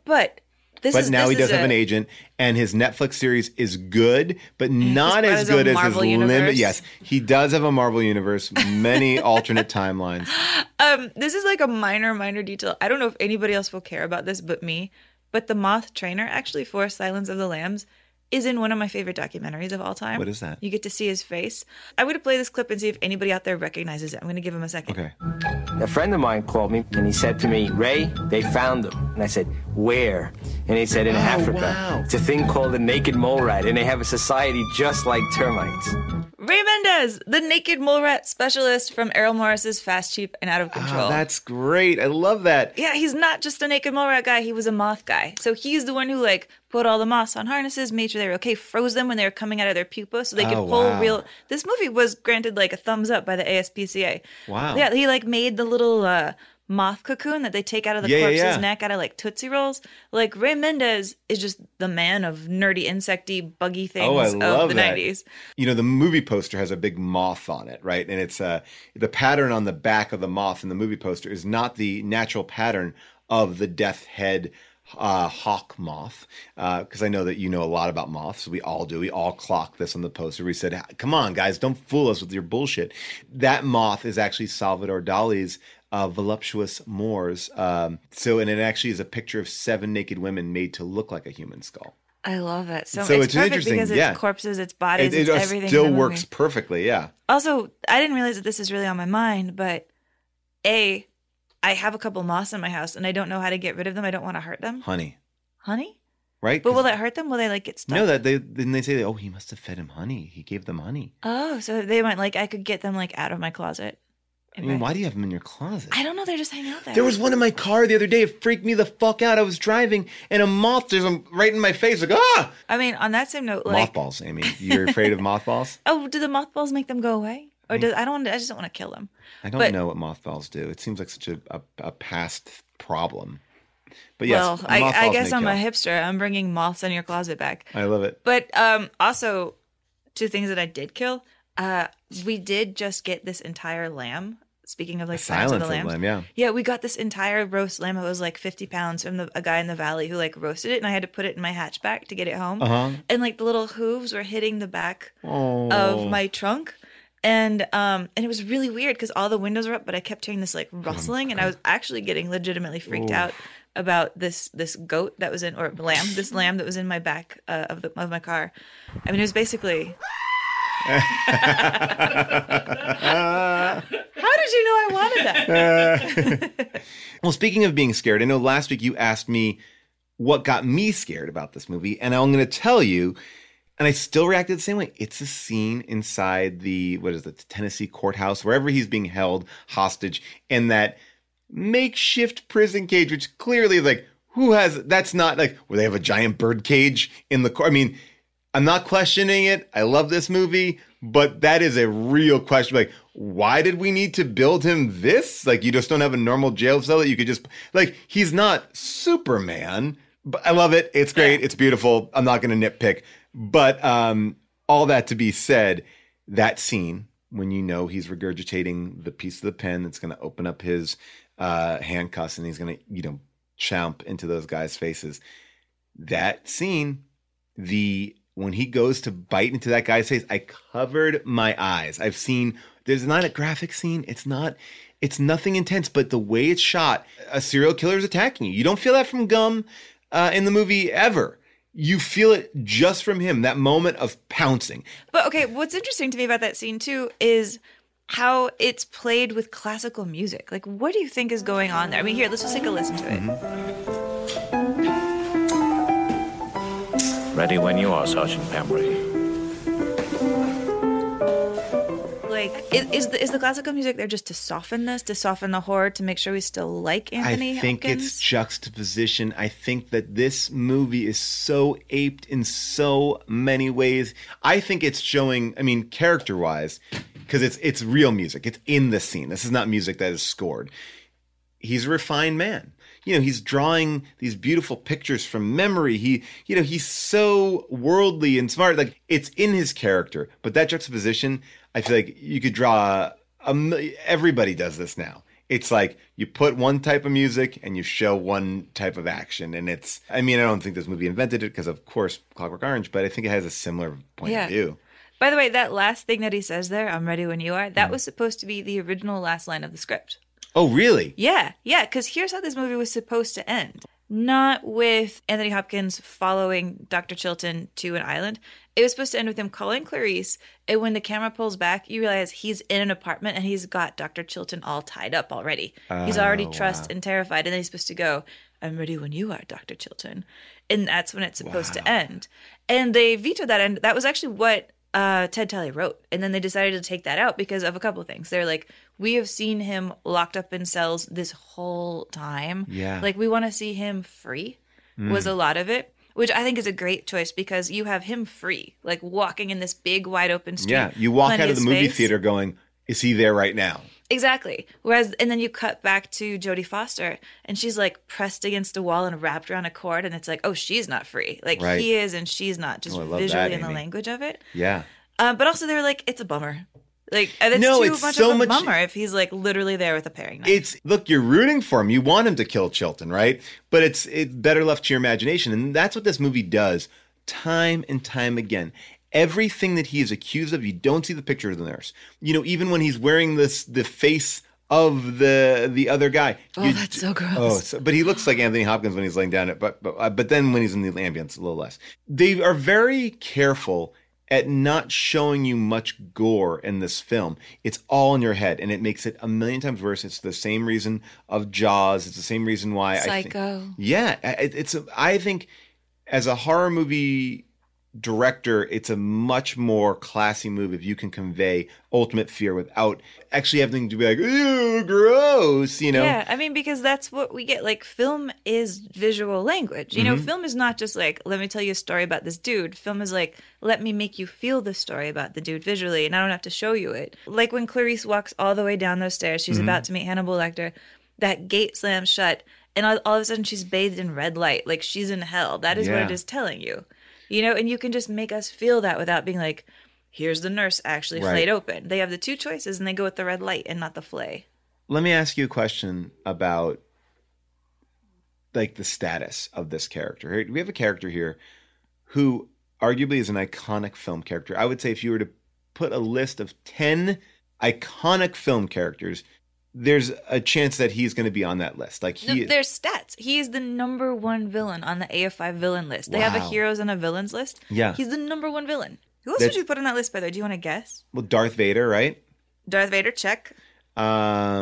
now he does have an agent, and his Netflix series is good, but not as good as his limit. Yes, he does have a Marvel universe, many alternate timelines. This is like a minor detail. I don't know if anybody else will care about this but me, but the moth trainer actually for Silence of the Lambs is in one of my favorite documentaries of all time. What is that? You get to see his face. I'm going to play this clip and see if anybody out there recognizes it. I'm going to give him a second. Okay. A friend of mine called me and he said to me, Ray, they found him. And I said, where? And he said, in Africa. Wow. It's a thing called a naked mole rat, and they have a society just like termites. Ray Mendez, the naked mole rat specialist from Errol Morris's Fast, Cheap, and Out of Control. Oh, that's great. I love that. Yeah, he's not just a naked mole rat guy. He was a moth guy. So he's the one who like put all the moths on harnesses, made sure they were okay, froze them when they were coming out of their pupa so they could pull real. This movie was granted like a thumbs up by the ASPCA. Wow. Yeah, he like made the little moth cocoon that they take out of the corpse's neck out of like Tootsie Rolls. Like Ray Mendez is just the man of nerdy, insecty, buggy things of the 90s. You know, the movie poster has a big moth on it, right? And it's the pattern on the back of the moth in the movie poster is not the natural pattern of the death head hawk moth, because I know that you know a lot about moths. We all do. We all clocked this on the poster. We said, come on, guys, don't fool us with your bullshit. That moth is actually Salvador Dali's voluptuous Moors. And it actually is a picture of 7 naked women made to look like a human skull. I love it. So it's perfect interesting because it's corpses, it's bodies, it's everything. It still works perfectly, yeah. Also, I didn't realize that this is really on my mind, but I have a couple moths in my house and I don't know how to get rid of them. I don't want to hurt them. Honey? Right? But will that hurt them? Will they like get stuck? No, then they say, oh, he must have fed him honey. He gave them honey. Oh, so they might I could get them like out of my closet. I mean, why do you have them in your closet? I don't know. They're just hanging out there. There was one in my car the other day. It freaked me the fuck out. I was driving and a moth just right in my face. Like, ah! I mean, on that same note, like... Mothballs, Amy. You're afraid of mothballs? Oh, do the mothballs make them go away? Or I just don't want to kill them. I don't know what mothballs do. It seems like such a past problem. But yes, well, I guess I'm a hipster. I'm bringing moths in your closet back. I love it. But also, 2 things that I did kill. We did just get this entire lamb. Speaking of like Silence of the Lambs. Yeah. Yeah, we got this entire roast lamb. It was like 50 pounds from a guy in the valley who like roasted it, and I had to put it in my hatchback to get it home. And like the little hooves were hitting the back of my trunk. And it was really weird because all the windows were up, but I kept hearing this like rustling, and I was actually getting legitimately freaked out about this goat that was this lamb that was in my back of my car. I mean, it was basically. How did you know I wanted that? Well, speaking of being scared, I know last week you asked me what got me scared about this movie, and I'm going to tell you. And I still reacted the same way. It's a scene inside the Tennessee courthouse, wherever he's being held hostage, in that makeshift prison cage, which clearly is like, that's not like, where they have a giant bird cage in the court. I mean, I'm not questioning it. I love this movie, but that is a real question. Like, why did we need to build him this? Like, you just don't have a normal jail cell that you could just, like, he's not Superman, but I love it. It's great. It's beautiful. I'm not going to nitpick. But all that to be said, that scene when you know he's regurgitating the piece of the pen that's going to open up his handcuffs and he's going to, chomp into those guys' faces. That scene, when he goes to bite into that guy's face, I covered my eyes. There's not a graphic scene. It's nothing intense, but the way it's shot, a serial killer is attacking you. You don't feel that from Gum in the movie ever. You feel it just from him, that moment of pouncing. But okay, what's interesting to me about that scene too is how it's played with classical music. Like, what do you think is going on there? I mean, here, let's just take a listen to it. Ready when you are, Sergeant Pembry. Like, is the classical music there just to soften this, to soften the horror, to make sure we still like Anthony Hopkins? I think it's juxtaposition. I think that this movie is so aped in so many ways. I think it's showing, character-wise, because it's real music. It's in the scene. This is not music that is scored. He's a refined man. He's drawing these beautiful pictures from memory. He's so worldly and smart. Like, it's in his character. But that juxtaposition, I feel like you could draw everybody does this now. It's like you put one type of music and you show one type of action. And I don't think this movie invented it because, of course, Clockwork Orange, but I think it has a similar point of view. By the way, that last thing that he says there, I'm ready when you are, that was supposed to be the original last line of the script. Oh, really? Yeah, because here's how this movie was supposed to end. Not with Anthony Hopkins following Dr. Chilton to an island. It was supposed to end with him calling Clarice, and when the camera pulls back, you realize he's in an apartment and he's got Dr. Chilton all tied up already. He's already trussed and terrified, and then he's supposed to go, I'm ready when you are, Dr. Chilton. And that's when it's supposed to end. And they vetoed that end. That was actually what Ted Talley wrote. And then they decided to take that out because of a couple of things. They're like, we have seen him locked up in cells this whole time. Yeah. Like, we want to see him free was a lot of it, which I think is a great choice because you have him free, like walking in this big wide open street. Yeah, you walk plenty out of the movie space. theater going, is he there right now? Exactly. Whereas, and then you cut back to Jodie Foster, and she's like pressed against a wall and wrapped around a cord, and it's like, oh, she's not free. Like Right. he is, and she's not. Just Oh, I love visually that, in the Amy. language of it. Yeah. But also, they were like, it's a bummer. Like that's No, too it's much so of a much- bummer if he's like literally there with a paring knife. Look, you're rooting for him. You want him to kill Chilton, right? But it's better left to your imagination. And that's what this movie does time and time again. Everything that he is accused of, you don't see the picture of the nurse. You know, even when he's wearing the face of the other guy. Oh, that's so gross. But he looks like Anthony Hopkins when he's laying down it. But then when he's in the ambulance, a little less. They are very careful at not showing you much gore in this film. It's all in your head, and it makes it a million times worse. It's the same reason of Jaws. It's the same reason why Psycho. I think as a horror movie director, it's a much more classy move if you can convey ultimate fear without actually having to be like, ew, gross, you know? Yeah, I mean, because that's what we get. Like, film is visual language. You know, film is not just like, let me tell you a story about this dude. Film is like, let me make you feel the story about the dude visually, and I don't have to show you it. Like when Clarice walks all the way down those stairs, she's about to meet Hannibal Lecter, that gate slams shut, and all of a sudden she's bathed in red light. Like, she's in hell. That is what it is telling you. You know, and you can just make us feel that without being like, here's the nurse actually flayed open. They have the two choices, and they go with the red light and not the flay. Let me ask you a question about like the status of this character. We have a character here who arguably is an iconic film character. I would say if you were to put a list of 10 iconic film characters, there's a chance that he's going to be on that list. Like There's stats. He is the number one villain on the AFI villain list. They have a heroes and a villains list. Yeah. He's the number one villain. Who else would you put on that list, by the way? Do you want to guess? Well, Darth Vader, right? Darth Vader, check. I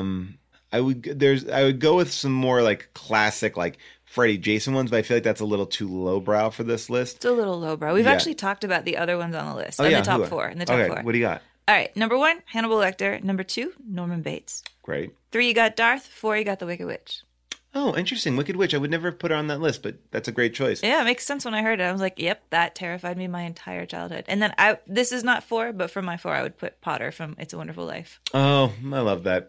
would go with some more like classic like Freddy Jason ones, but I feel like that's a little too lowbrow for this list. It's a little lowbrow. We've actually talked about the other ones on the list. In the top four. Okay, what do you got? All right. Number 1, Hannibal Lecter. Number 2, Norman Bates. Great. 3, you got Darth. 4, you got the Wicked Witch. Oh, interesting. Wicked Witch. I would never have put her on that list, but that's a great choice. Yeah, it makes sense when I heard it. I was like, yep, that terrified me my entire childhood. And then this is not 4, but for my 4, I would put Potter from It's a Wonderful Life. Oh, I love that.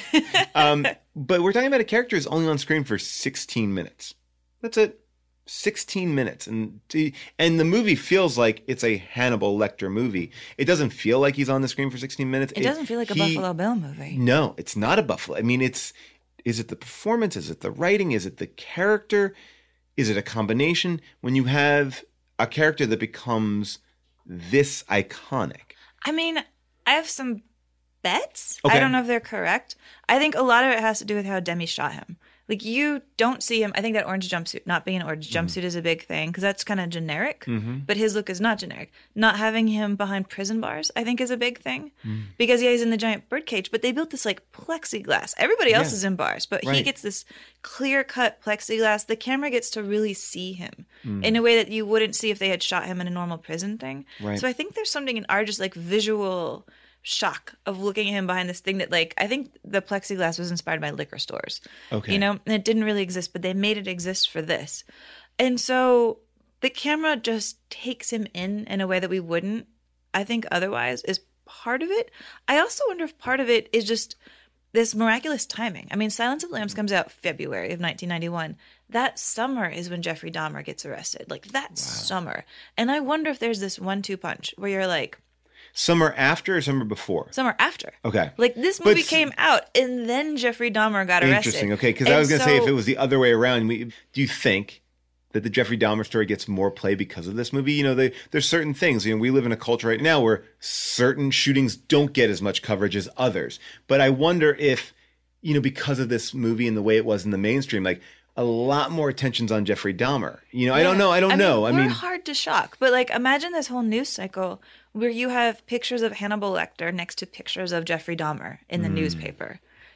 But we're talking about a character who's only on screen for 16 minutes. That's it. 16 minutes. And the movie feels like it's a Hannibal Lecter movie. It doesn't feel like he's on the screen for 16 minutes. It doesn't feel like a Buffalo Bill movie. No, it's not a Buffalo. I mean, is it the performance? Is it the writing? Is it the character? Is it a combination? When you have a character that becomes this iconic. I mean, I have some bets. Okay. I don't know if they're correct. I think a lot of it has to do with how Demi shot him. Like, you don't see him. I think that orange jumpsuit, not being an orange jumpsuit is a big thing because that's kind of generic, but his look is not generic. Not having him behind prison bars, I think, is a big thing because, yeah, he's in the giant birdcage, but they built this, like, plexiglass. Everybody else is in bars, but he gets this clear-cut plexiglass. The camera gets to really see him in a way that you wouldn't see if they had shot him in a normal prison thing. Right. So I think there's something in our just, like, visual shock of looking at him behind this thing that, like, I think the plexiglass was inspired by liquor stores. Okay. You know, and it didn't really exist, but they made it exist for this. And so the camera just takes him in a way that we wouldn't, I think, otherwise, is part of it. I also wonder if part of it is just this miraculous timing. I mean, Silence of the Lambs comes out February of 1991. That summer is when Jeffrey Dahmer gets arrested. Like, that summer. And I wonder if there's this 1-2 punch where you're like, Summer after or summer before? Summer after. Okay. Like, this movie came out, and then Jeffrey Dahmer got arrested. Interesting. Okay, because I was going to say, if it was the other way around, do you think that the Jeffrey Dahmer story gets more play because of this movie? You know, there's certain things. You know, we live in a culture right now where certain shootings don't get as much coverage as others. But I wonder if, you know, because of this movie and the way it was in the mainstream, like, a lot more attention's on Jeffrey Dahmer. You know, I don't know. I know. We're hard to shock. But, like, imagine this whole news cycle where you have pictures of Hannibal Lecter next to pictures of Jeffrey Dahmer in the newspaper.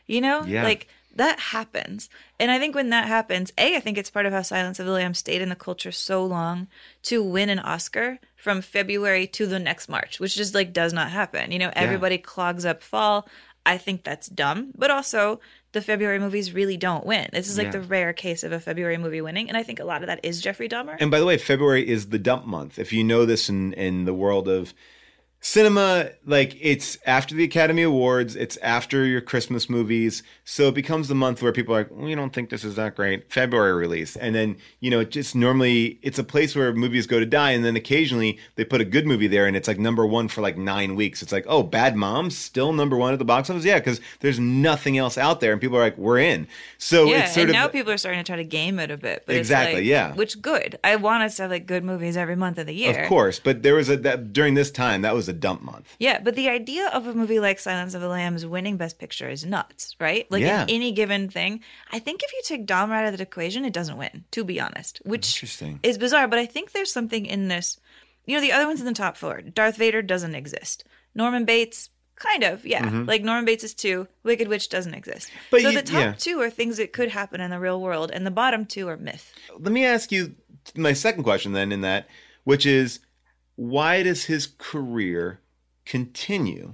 You know? Yeah. Like, that happens. And I think when that happens, I think it's part of how Silence of the Lambs stayed in the culture so long to win an Oscar from February to the next March, which just like does not happen. You know, everybody clogs up fall. I think that's dumb. But also, the February movies really don't win. This is like the rare case of a February movie winning. And I think a lot of that is Jeffrey Dahmer. And by the way, February is the dump month. If you know this in the world of cinema, like it's after the Academy Awards, it's after your Christmas movies. So it becomes the month where people are like, we don't think this is that great. February release. And then, you know, it just normally, it's a place where movies go to die. And then occasionally they put a good movie there and it's like number one for like 9 weeks. It's like, oh, Bad Moms still number one at the box office? Yeah, because there's nothing else out there. And people are like, we're in. So it's sort of. Now people are starting to try to game it a bit. But exactly, it's like, yeah. Which good. I want us to have like good movies every month of the year. Of course. But there was during this time, that was a dump month. Yeah, but the idea of a movie like Silence of the Lambs winning Best Picture is nuts, right? Like in any given thing. I think if you take Dahmer out of the equation, it doesn't win, to be honest, which is bizarre. But I think there's something in this. You know, the other ones in the top 4. Darth Vader doesn't exist. Norman Bates, kind of, yeah. Like Norman Bates is 2. Wicked Witch doesn't exist. But so the top 2 are things that could happen in the real world, and the bottom 2 are myth. Let me ask you my second question then in that, which is, why does his career continue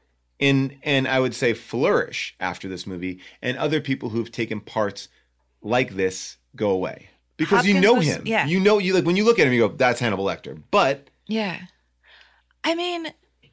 and I would say flourish after this movie, and other people who've taken parts like this go away? Because Hopkins you know him. Yeah. You know, you like when you look at him, you go, that's Hannibal Lecter. But yeah. I mean,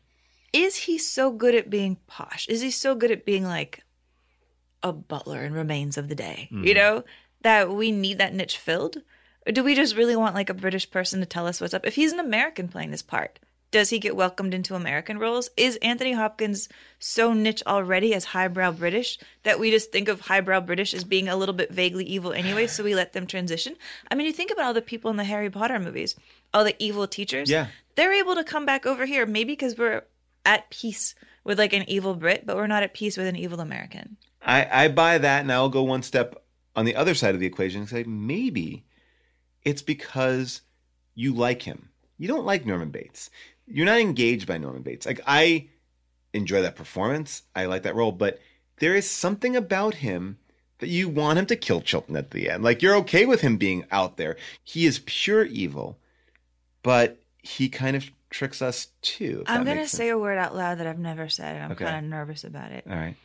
is he so good at being posh? Is he so good at being like a butler in Remains of the Day? You know, that we need that niche filled? Or do we just really want like a British person to tell us what's up? If he's an American playing this part, does he get welcomed into American roles? Is Anthony Hopkins so niche already as highbrow British that we just think of highbrow British as being a little bit vaguely evil anyway, so we let them transition? I mean, you think about all the people in the Harry Potter movies, all the evil teachers. Yeah. They're able to come back over here, maybe because we're at peace with like an evil Brit, but we're not at peace with an evil American. I buy that, and I'll go one step on the other side of the equation and say maybe it's because you like him. You don't like Norman Bates. You're not engaged by Norman Bates. Like, I enjoy that performance. I like that role. But there is something about him that you want him to kill Chilton at the end. Like, you're okay with him being out there. He is pure evil, but he kind of tricks us too. I'm going to say a word out loud that I've never said, and I'm kind of nervous about it. All right.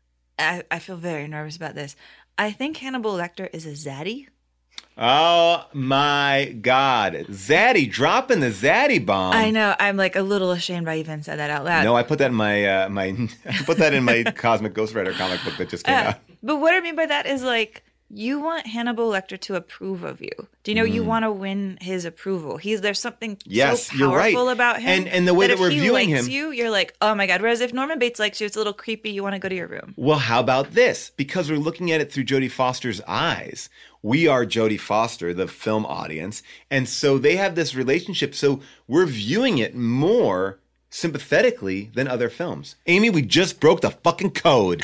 I feel very nervous about this. I think Hannibal Lecter is a zaddy. Oh my God. Zaddy, dropping the Zaddy bomb. I know. I'm like a little ashamed I even said that out loud. No, I put that in my, I put that in my Cosmic Ghost Rider comic book that just came out. But what I mean by that is like, you want Hannibal Lecter to approve of you. Do you know you want to win his approval? There's something so powerful about him. And the way that we're viewing him. If he likes you, you're like, oh my God. Whereas if Norman Bates likes you, it's a little creepy. You want to go to your room. Well, how about this? Because we're looking at it through Jodie Foster's eyes. We are Jodie Foster, the film audience. And so they have this relationship. So we're viewing it more sympathetically than other films. Amy, we just broke the fucking code.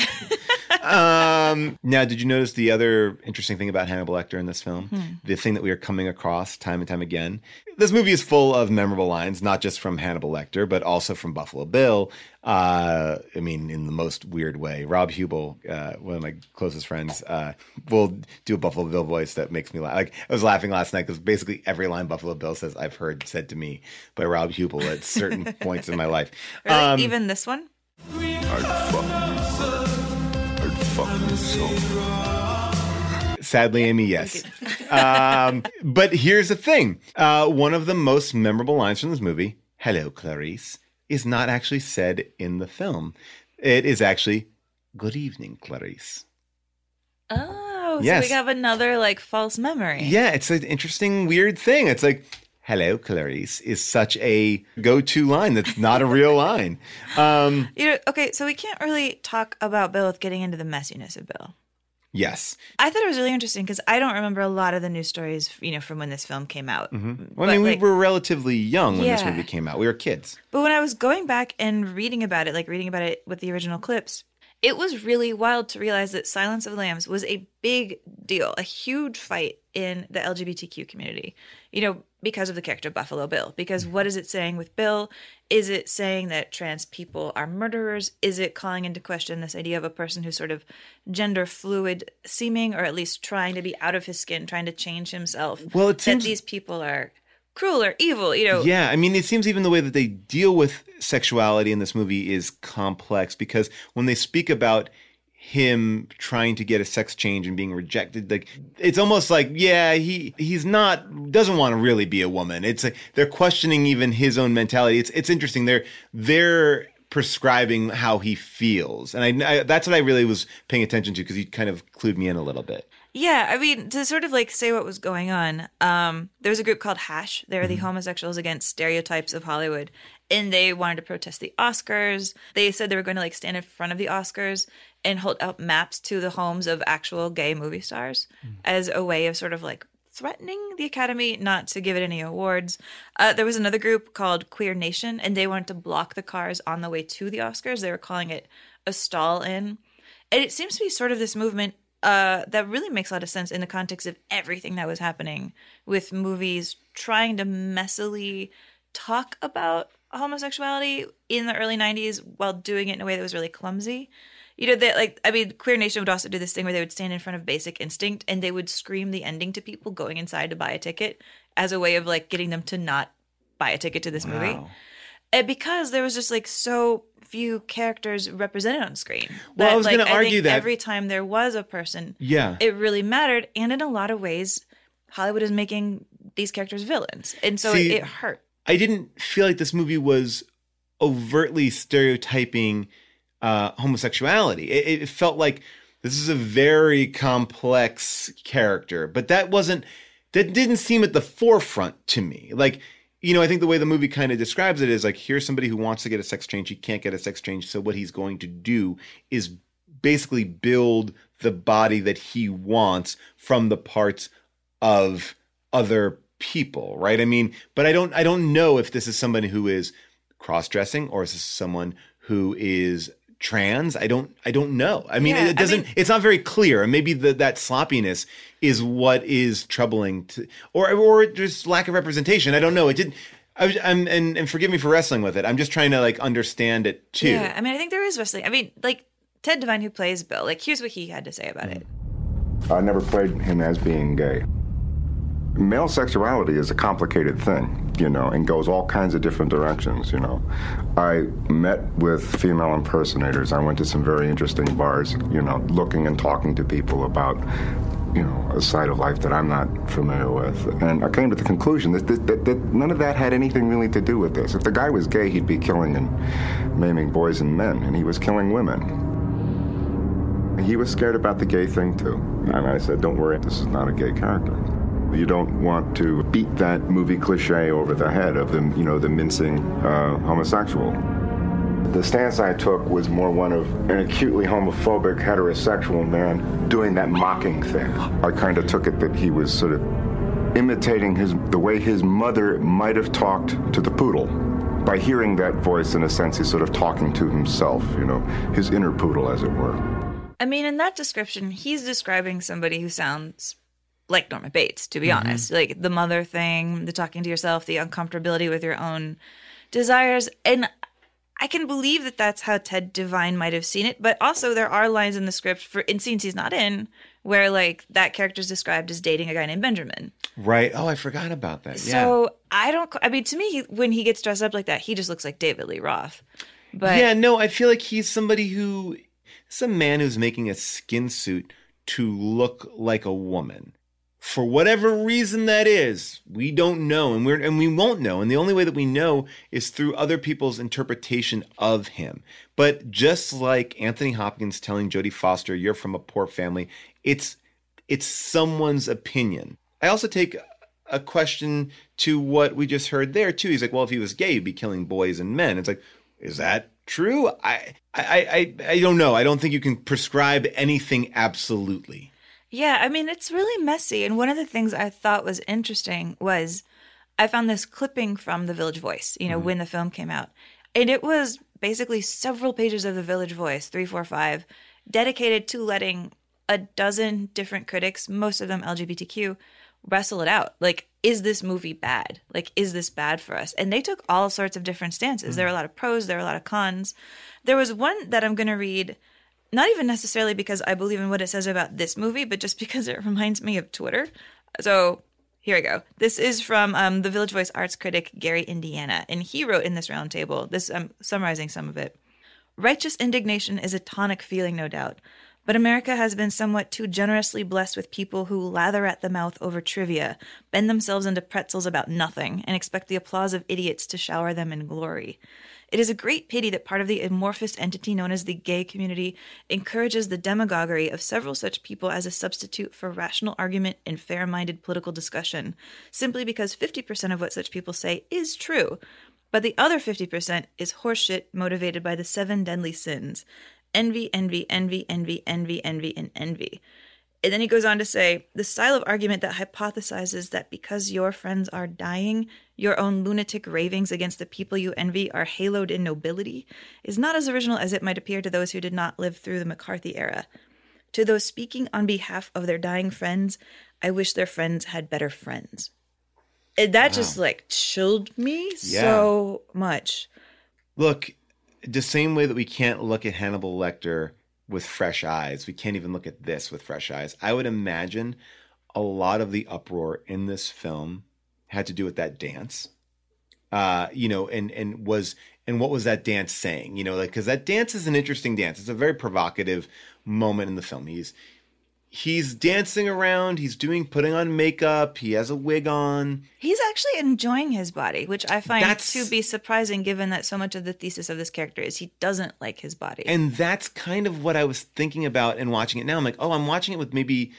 Now, did you notice the other interesting thing about Hannibal Lecter in this film? The thing that we are coming across time and time again. This movie is full of memorable lines, not just from Hannibal Lecter, but also from Buffalo Bill. I mean, in the most weird way. Rob Hubel, one of my closest friends, will do a Buffalo Bill voice that makes me laugh. Like, I was laughing last night because basically every line Buffalo Bill says I've heard said to me by Rob Hubel at certain points in my life. Really? Even this one? Sadly, Amy, yes. But here's the thing. One of the most memorable lines from this movie, "Hello, Clarice," is not actually said in the film. It is actually, "Good evening, Clarice." Oh, so we have another like false memory. Yeah, it's an interesting, weird thing. It's like, "Hello, Clarice" is such a go-to line that's not a real line. Okay, so we can't really talk about Bill with getting into the messiness of Bill. Yes. I thought it was really interesting because I don't remember a lot of the news stories, from when this film came out. Well, I mean, we were relatively young when this movie came out. We were kids. But when I was going back and reading about it with the original clips, It was really wild to realize that Silence of the Lambs was a big deal, a huge fight in the LGBTQ community, because of the character Buffalo Bill. Because what is it saying with Bill? Is it saying that trans people are murderers? Is it calling into question this idea of a person who's sort of gender fluid seeming, or at least trying to be out of his skin, trying to change himself? Well, it seems that these people are cruel or evil, Yeah, I mean, it seems even the way that they deal with sexuality in this movie is complex, because when they speak about him trying to get a sex change and being rejected, like, it's almost like, yeah, doesn't want to really be a woman. It's like they're questioning even his own mentality. It's interesting. They're prescribing how he feels, and I that's what I really was paying attention to, because he kind of clued me in a little bit. Yeah, I mean, to sort of like say what was going on, there was a group called HASH. They're the Homosexuals Against Stereotypes of Hollywood, and they wanted to protest the Oscars. They said they were going to like stand in front of the Oscars and hold out maps to the homes of actual gay movie stars as a way of sort of like threatening the Academy not to give it any awards. There was another group called Queer Nation, and they wanted to block the cars on the way to the Oscars. They were calling it a stall-in. And it seems to be sort of this movement that really makes a lot of sense in the context of everything that was happening with movies trying to messily talk about homosexuality in the early 90s while doing it in a way that was really clumsy. Queer Nation would also do this thing where they would stand in front of Basic Instinct and they would scream the ending to people going inside to buy a ticket as a way of like getting them to not buy a ticket to this movie. And because there was just like so few characters represented on screen. Well, I was going to argue that every time there was a person, yeah, it really mattered. And in a lot of ways, Hollywood is making these characters villains. And so it hurt. I didn't feel like this movie was overtly stereotyping homosexuality. It felt like this is a very complex character, but that didn't seem at the forefront to me. Like, I think the way the movie kind of describes it is like, here's somebody who wants to get a sex change. He can't get a sex change. So what he's going to do is basically build the body that he wants from the parts of other people. Right. I mean, but I don't know if this is somebody who is cross-dressing or is this someone who is trans. I don't know. I mean, it's not very clear. And maybe that sloppiness is what is troubling or just lack of representation. I don't know. It didn't, and forgive me for wrestling with it. I'm just trying to like understand it too. Yeah. I mean, I think there is wrestling. I mean, like Ted Devine, who plays Bill, like here's what he had to say about it. I never played him as being gay. Male sexuality is a complicated thing, and goes all kinds of different directions, I met with female impersonators. I went to some very interesting bars, looking and talking to people about, a side of life that I'm not familiar with. And I came to the conclusion that none of that had anything really to do with this. If the guy was gay, he'd be killing and maiming boys and men, and he was killing women. He was scared about the gay thing, too. And I said, don't worry, this is not a gay character. You don't want to beat that movie cliche over the head of the mincing homosexual. The stance I took was more one of an acutely homophobic heterosexual man doing that mocking thing. I kind of took it that he was sort of imitating the way his mother might have talked to the poodle. By hearing that voice, in a sense, he's sort of talking to himself, his inner poodle, as it were. I mean, in that description, he's describing somebody who sounds like Norma Bates, to be honest. Like the mother thing, the talking to yourself, the uncomfortability with your own desires. And I can believe that that's how Ted Devine might have seen it. But also there are lines in the script in scenes he's not in where like that character's described as dating a guy named Benjamin. Right. Oh, I forgot about that. So to me, when he gets dressed up like that, he just looks like David Lee Roth. But yeah, no, I feel like he's somebody it's a man who's making a skin suit to look like a woman. For whatever reason that is, we don't know, and we won't know. And the only way that we know is through other people's interpretation of him. But just like Anthony Hopkins telling Jodie Foster, "You're from a poor family," it's someone's opinion. I also take a question to what we just heard there too. He's like, "Well, if he was gay, he'd be killing boys and men." It's like, is that true? I don't know. I don't think you can prescribe anything absolutely. Yeah, I mean, it's really messy. And one of the things I thought was interesting was I found this clipping from The Village Voice, when the film came out. And it was basically several pages of the Village Voice, 345, dedicated to letting a dozen different critics, most of them LGBTQ, wrestle it out. Like, is this movie bad? Like, is this bad for us? And they took all sorts of different stances. There were a lot of pros, there were a lot of cons. There was one that I'm going to read, not even necessarily because I believe in what it says about this movie, but just because it reminds me of Twitter. So here we go. This is from the Village Voice arts critic Gary Indiana, and he wrote in this roundtable, I'm summarizing some of it. Righteous indignation is a tonic feeling, no doubt. But America has been somewhat too generously blessed with people who lather at the mouth over trivia, bend themselves into pretzels about nothing, and expect the applause of idiots to shower them in glory. It is a great pity that part of the amorphous entity known as the gay community encourages the demagoguery of several such people as a substitute for rational argument and fair-minded political discussion, simply because 50% of what such people say is true. But the other 50% is horseshit motivated by the 7 deadly sins. Envy, envy, envy, envy, envy, envy, and envy. And then he goes on to say, the style of argument that hypothesizes that because your friends are dying, your own lunatic ravings against the people you envy are haloed in nobility is not as original as it might appear to those who did not live through the McCarthy era. To those speaking on behalf of their dying friends, I wish their friends had better friends. And that just like chilled me so much. Look, the same way that we can't look at Hannibal Lecter with fresh eyes, we can't even look at this with fresh eyes. I would imagine a lot of the uproar in this film had to do with that dance, and what was that dance saying? Because that dance is an interesting dance. It's a very provocative moment in the film. He's dancing around. He's putting on makeup. He has a wig on. He's actually enjoying his body, which I find to be surprising given that so much of the thesis of this character is he doesn't like his body. And that's kind of what I was thinking about in watching it now. I'm like, I'm watching it with maybe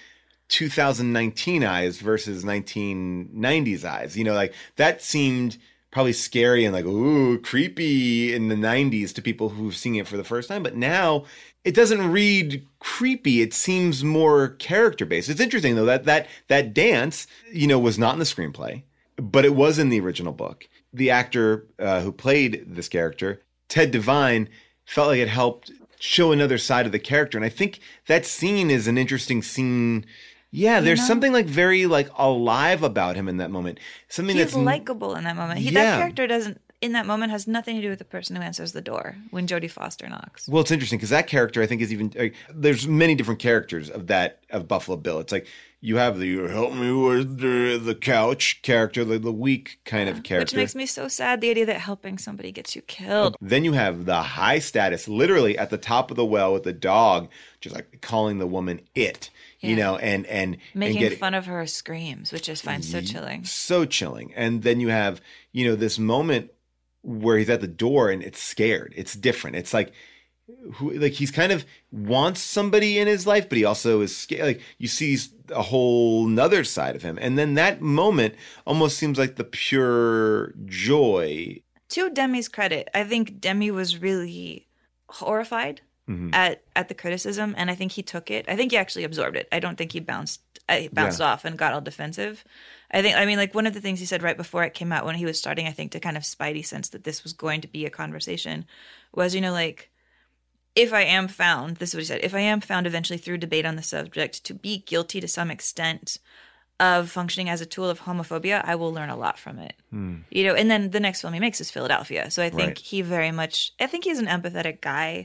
2019 eyes versus 1990s eyes. Like that seemed probably scary and like, ooh, creepy in the 90s to people who've seen it for the first time. But now it doesn't read creepy. It seems more character-based. It's interesting, though, that dance, was not in the screenplay, but it was in the original book. The actor who played this character, Ted Devine, felt like it helped show another side of the character. And I think that scene is an interesting scene. Yeah, there's something like very like alive about him in that moment. He's likable in that moment. That character doesn't, in that moment, has nothing to do with the person who answers the door when Jodie Foster knocks. Well, it's interesting because that character, I think, is even there's many different characters of Buffalo Bill. It's like you have the help me with the couch character, the weak kind of character. Which makes me so sad, the idea that helping somebody gets you killed. Then you have the high status, literally at the top of the well with the dog, just like calling the woman it. And making fun of her screams, which I find so chilling. So chilling. And then you have, this moment where he's at the door and it's scared. It's different. It's like he's kind of wants somebody in his life, but he also is scared. Like you see a whole nother side of him. And then that moment almost seems like the pure joy. To Demi's credit, I think Demi was really horrified at the criticism, and I think he took it. I think he actually absorbed it. I don't think he bounced off and got all defensive. One of the things he said right before it came out when he was starting, I think, to kind of spidey sense that this was going to be a conversation was, if I am found, this is what he said, if I am found eventually through debate on the subject to be guilty to some extent of functioning as a tool of homophobia, I will learn a lot from it. And then the next film he makes is Philadelphia. So I think he's an empathetic guy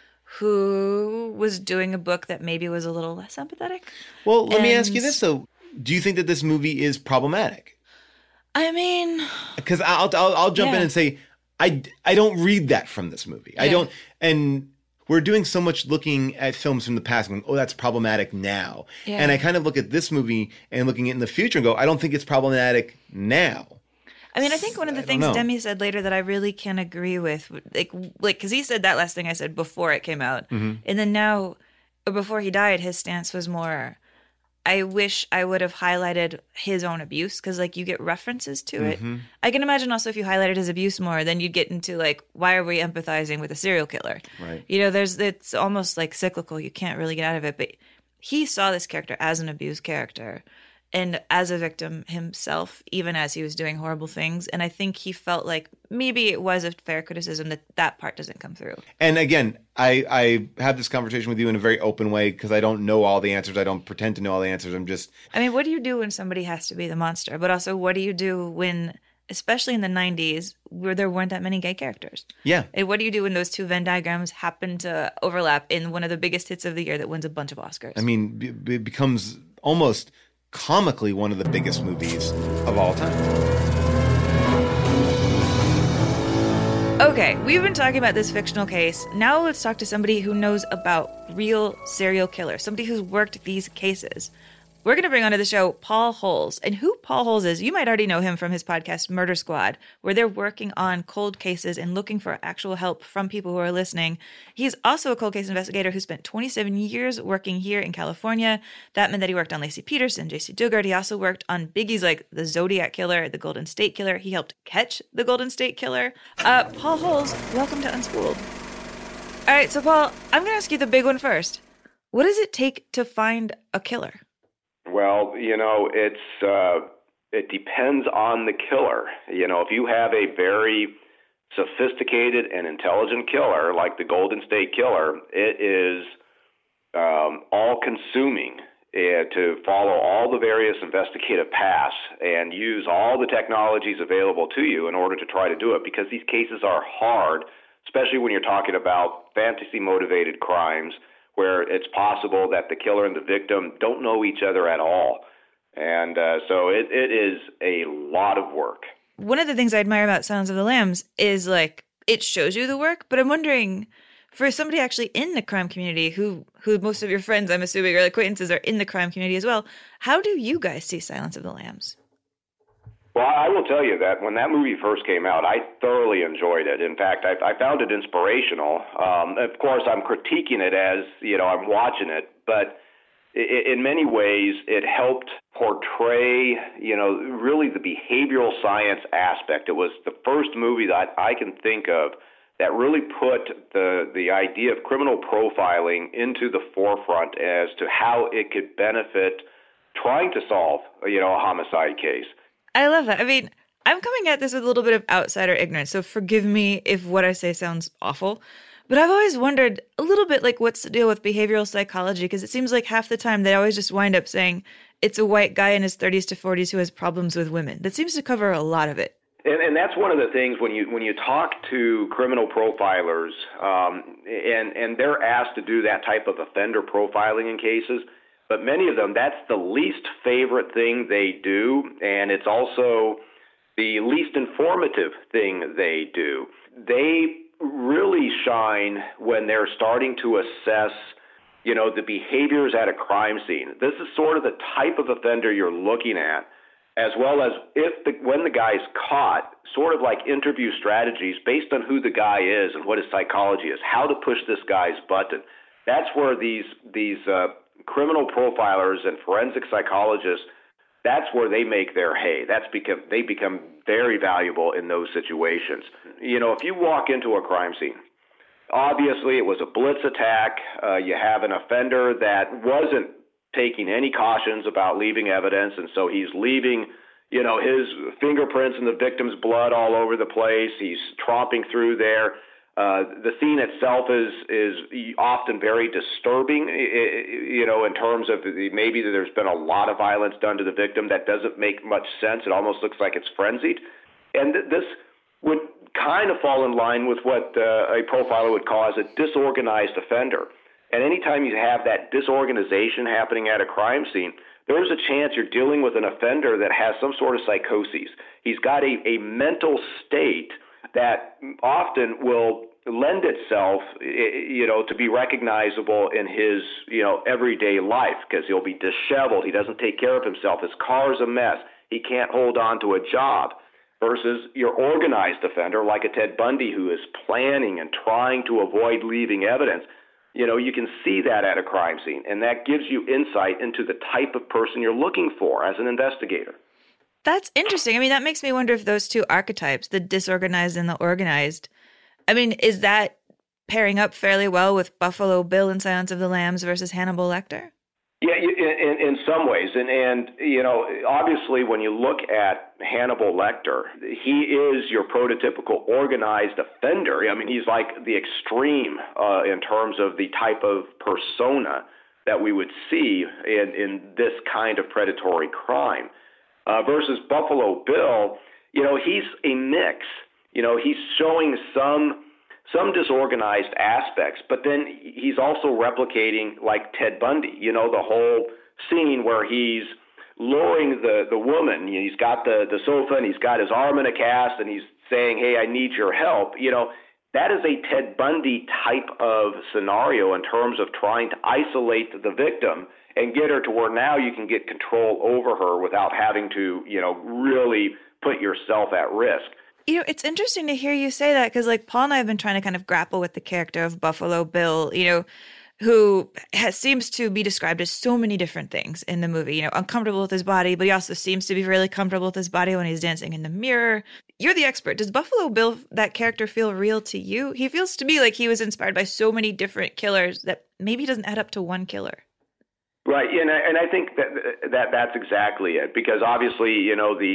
who was doing a book that maybe was a little less empathetic. Well, let me ask you this, though. Do you think that this movie is problematic? Because I'll jump in and say, I don't read that from this movie. I don't, and we're doing so much looking at films from the past going, oh, that's problematic now. Yeah. And I kind of look at this movie and looking at it in the future and go, I don't think it's problematic now. I think one of the things Demi said later that I really can agree with, because he said that last thing I said before it came out. And then now, before he died, his stance was more, I wish I would have highlighted his own abuse, because, you get references to it. I can imagine also if you highlighted his abuse more, then you'd get into, why are we empathizing with a serial killer? Right. It's almost, cyclical. You can't really get out of it. But he saw this character as an abused character. and as a victim himself, even as he was doing horrible things. And I think he felt like maybe it was a fair criticism that part doesn't come through. And again, I have this conversation with you in a very open way because I don't know all the answers. I don't pretend to know all the answers. I mean, what do you do when somebody has to be the monster? But also, what do you do when, especially in the 90s, where there weren't that many gay characters? Yeah. And what do you do when those two Venn diagrams happen to overlap in one of the biggest hits of the year that wins a bunch of Oscars? I mean, it becomes almost comically one of the biggest movies of all time. Okay, we've been talking about this fictional case. Now let's talk to somebody who knows about real serial killers, somebody who's worked these cases. We're going to bring onto the show Paul Holes. And who Paul Holes is, you might already know him from his podcast Murder Squad, where they're working on cold cases and looking for actual help from people who are listening. He's also a cold case investigator who spent 27 years working here in California. That meant that he worked on Lacey Peterson, J.C. Dugard. He also worked on biggies like the Zodiac Killer, the Golden State Killer. He helped catch the Golden State Killer. Paul Holes, welcome to Unspooled. All right, so Paul, I'm going to ask you the big one first. What does it take to find a killer? Well, it depends on the killer. If you have a very sophisticated and intelligent killer like the Golden State Killer, it is all-consuming to follow all the various investigative paths and use all the technologies available to you in order to try to do it, because these cases are hard, especially when you're talking about fantasy-motivated crimes, where it's possible that the killer and the victim don't know each other at all. And so it is a lot of work. One of the things I admire about Silence of the Lambs is, like, it shows you the work, but I'm wondering, for somebody actually in the crime community, who most of your friends, I'm assuming, or acquaintances are in the crime community as well, how do you guys see Silence of the Lambs? Well, I will tell you that when that movie first came out, I thoroughly enjoyed it. In fact, I found it inspirational. Of course, I'm critiquing it as, I'm watching it, but in many ways, it helped portray, really the behavioral science aspect. It was the first movie that I can think of that really put the idea of criminal profiling into the forefront as to how it could benefit trying to solve, a homicide case. I love that. I mean, I'm coming at this with a little bit of outsider ignorance, so forgive me if what I say sounds awful. But I've always wondered a little bit, like, what's the deal with behavioral psychology? Because it seems like half the time they always just wind up saying it's a white guy in his 30s to 40s who has problems with women. That seems to cover a lot of it. And that's one of the things when you talk to criminal profilers, and they're asked to do that type of offender profiling in cases. But many of them, that's the least favorite thing they do, and it's also the least informative thing they do. They really shine when they're starting to assess, the behaviors at a crime scene. This is sort of the type of offender you're looking at, as well as when the guy's caught, sort of like interview strategies based on who the guy is and what his psychology is, how to push this guy's button. That's where these criminal profilers and forensic psychologists, that's where they make their hay. They become very valuable in those situations. If you walk into a crime scene, obviously it was a blitz attack. You have an offender that wasn't taking any cautions about leaving evidence, and so he's leaving, his fingerprints and the victim's blood all over the place. He's tromping through there. The scene itself is often very disturbing, in terms of maybe there's been a lot of violence done to the victim that doesn't make much sense. It almost looks like it's frenzied. And this would kind of fall in line with what a profiler would call as a disorganized offender. And anytime you have that disorganization happening at a crime scene, there's a chance you're dealing with an offender that has some sort of psychosis. He's got a mental state that often will lend itself, to be recognizable in his, everyday life, because he'll be disheveled. He doesn't take care of himself. His car's a mess. He can't hold on to a job. Versus your organized offender, like a Ted Bundy, who is planning and trying to avoid leaving evidence. You can see that at a crime scene, and that gives you insight into the type of person you're looking for as an investigator. That's interesting. I mean, that makes me wonder if those two archetypes, the disorganized and the organized, I mean, is that pairing up fairly well with Buffalo Bill in Silence of the Lambs versus Hannibal Lecter? Yeah, in some ways, and obviously when you look at Hannibal Lecter, he is your prototypical organized offender. I mean, he's like the extreme in terms of the type of persona that we would see in this kind of predatory crime. Versus Buffalo Bill, he's a mix. He's showing some disorganized aspects, but then he's also replicating like Ted Bundy, the whole scene where he's luring the woman. He's got the sofa and he's got his arm in a cast and he's saying, hey, I need your help. That is a Ted Bundy type of scenario in terms of trying to isolate the victim and get her to where now you can get control over her without having to, really put yourself at risk. It's interesting to hear you say that because, like, Paul and I have been trying to kind of grapple with the character of Buffalo Bill, who seems to be described as so many different things in the movie. Uncomfortable with his body, but he also seems to be really comfortable with his body when he's dancing in the mirror. You're the expert. Does Buffalo Bill, that character, feel real to you? He feels to me like he was inspired by so many different killers that maybe doesn't add up to one killer. Right, and I think that's exactly it, because obviously,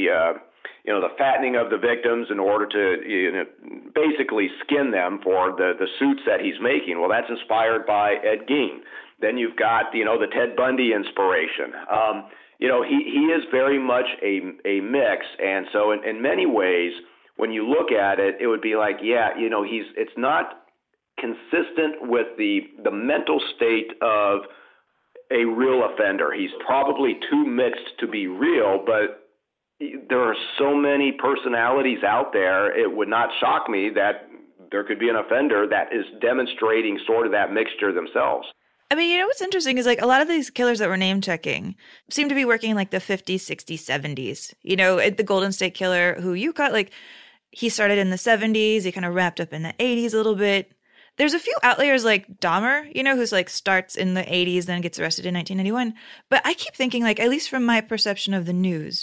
the fattening of the victims in order to basically skin them for the suits that he's making. Well, that's inspired by Ed Gein. Then you've got, the Ted Bundy inspiration. He is very much a mix. And so in many ways, when you look at it, it would be like, it's not consistent with the mental state of a real offender. He's probably too mixed to be real, but there are so many personalities out there, it would not shock me that there could be an offender that is demonstrating sort of that mixture themselves. I mean, what's interesting is like a lot of these killers that we're name checking seem to be working in like the 50s, 60s, 70s. The Golden State Killer who you caught, like he started in the 70s, he kind of wrapped up in the 80s a little bit. There's a few outliers like Dahmer, who's like starts in the 80s, then gets arrested in 1991. But I keep thinking, like, at least from my perception of the news,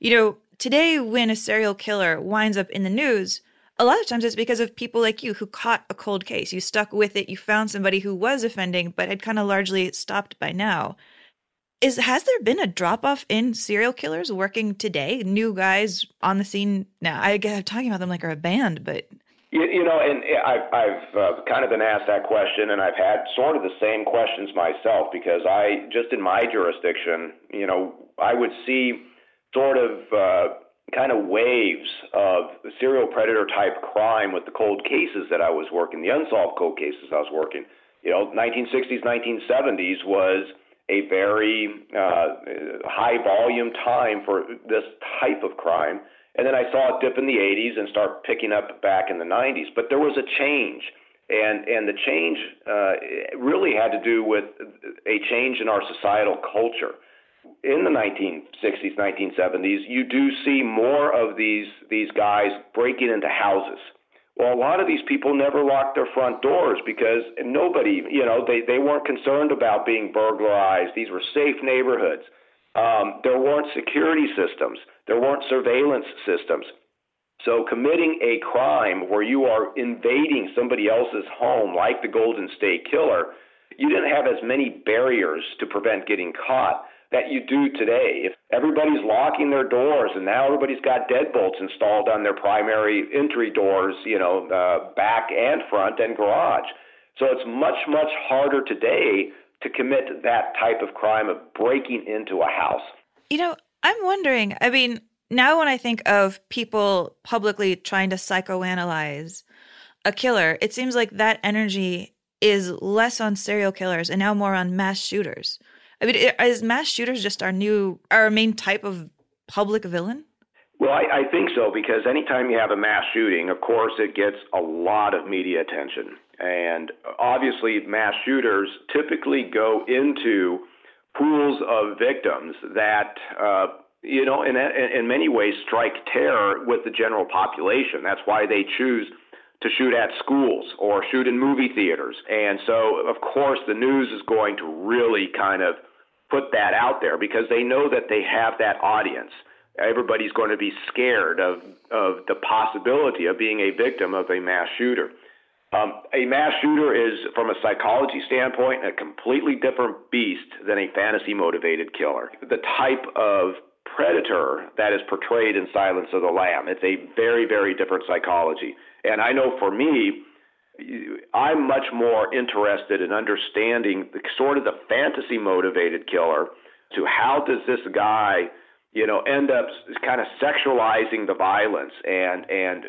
today when a serial killer winds up in the news, a lot of times it's because of people like you who caught a cold case. You stuck with it. You found somebody who was offending, but had kind of largely stopped by now. Has there been a drop-off in serial killers working today? New guys on the scene now? I'm talking about them like they're a band, but... And I've kind of been asked that question, and I've had sort of the same questions myself, because just in my jurisdiction, I would see sort of kind of waves of serial predator type crime with the cold cases that I was working, the unsolved cold cases I was working. 1960s, 1970s was a very high volume time for this type of crime. And then I saw it dip in the 80s and start picking up back in the 90s. But there was a change, and the change really had to do with a change in our societal culture. In the 1960s, 1970s, you do see more of these guys breaking into houses. Well, a lot of these people never locked their front doors because nobody, they weren't concerned about being burglarized. These were safe neighborhoods. There weren't security systems. There weren't surveillance systems. So committing a crime where you are invading somebody else's home, like the Golden State Killer, you didn't have as many barriers to prevent getting caught that you do today. If everybody's locking their doors and now everybody's got deadbolts installed on their primary entry doors, back and front and garage. So it's much, much harder today to commit that type of crime of breaking into a house. I'm wondering, now when I think of people publicly trying to psychoanalyze a killer, it seems like that energy is less on serial killers and now more on mass shooters. Is mass shooters just our main type of public villain? Well, I think so, because anytime you have a mass shooting, of course, it gets a lot of media attention. And obviously, mass shooters typically go into pools of victims that, in many ways strike terror with the general population. That's why they choose to shoot at schools or shoot in movie theaters. And so, of course, the news is going to really kind of put that out there because they know that they have that audience. Everybody's going to be scared of the possibility of being a victim of a mass shooter. A mass shooter is, from a psychology standpoint, a completely different beast than a fantasy-motivated killer. The type of predator that is portrayed in Silence of the Lamb, it's a very, very different psychology. And I know for me, I'm much more interested in understanding the sort of the fantasy-motivated killer to how does this guy, end up kind of sexualizing the violence and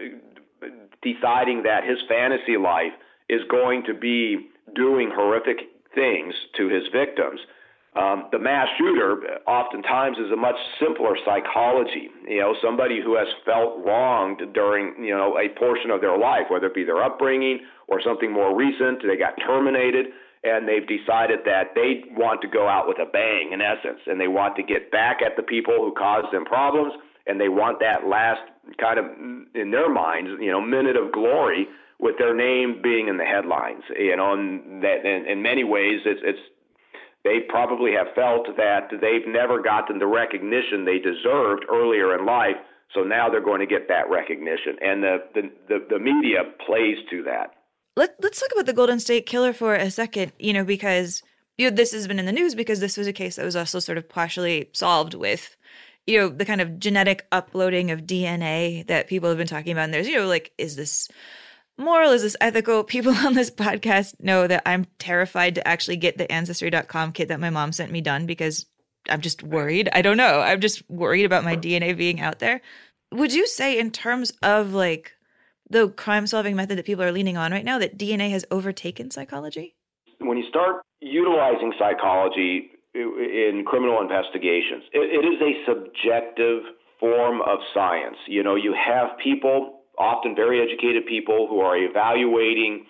deciding that his fantasy life is going to be doing horrific things to his victims. The mass shooter oftentimes is a much simpler psychology. Somebody who has felt wronged during, a portion of their life, whether it be their upbringing or something more recent, they got terminated, and they've decided that they want to go out with a bang, in essence, and they want to get back at the people who caused them problems, and they want that last kind of, in their minds, minute of glory with their name being in the headlines. And that in many ways, it's they probably have felt that they've never gotten the recognition they deserved earlier in life, so now they're going to get that recognition. And the media plays to that. Let's talk about the Golden State Killer for a second, because this has been in the news because this was a case that was also sort of partially solved with, the kind of genetic uploading of DNA that people have been talking about. And there's, is this moral? Is this ethical? People on this podcast know that I'm terrified to actually get the Ancestry.com kit that my mom sent me done because I'm just worried. I don't know. I'm just worried about my DNA being out there. Would you say in terms of the crime-solving method that people are leaning on right now that DNA has overtaken psychology? When you start utilizing psychology in criminal investigations, it is a subjective form of science. You have people, often very educated people, who are evaluating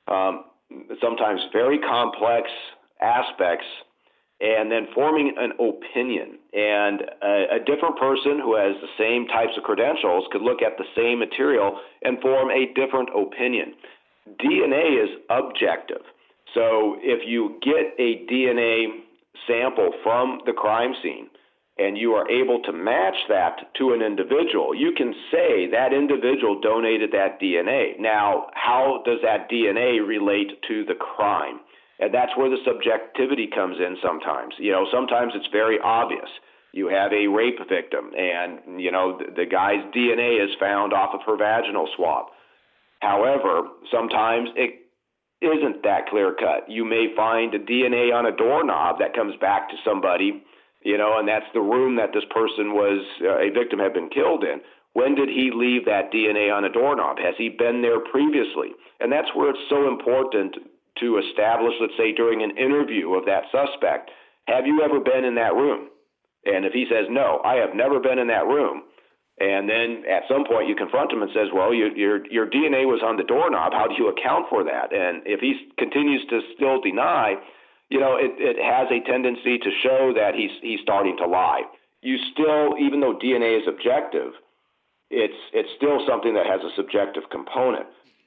sometimes very complex aspects and then forming an opinion. And a different person who has the same types of credentials could look at the same material and form a different opinion. DNA is objective. So if you get a DNA sample from the crime scene and you are able to match that to an individual, you can say that individual donated that DNA. Now, how does that DNA relate to the crime? And that's where the subjectivity comes in sometimes. Sometimes it's very obvious. You have a rape victim and, the guy's DNA is found off of her vaginal swab. However, sometimes it isn't that clear cut. You may find a DNA on a doorknob that comes back to somebody, and that's the room that this person was, a victim had been killed in. When did he leave that DNA on a doorknob? Has he been there previously? And that's where it's so important to establish, let's say, during an interview of that suspect, have you ever been in that room? And if he says, no, I have never been in that room, and then at some point you confront him and says, well, your DNA was on the doorknob. How do you account for that? And if he continues to still deny, it has a tendency to show that he's starting to lie. You still, even though DNA is objective, it's still something that has a subjective component.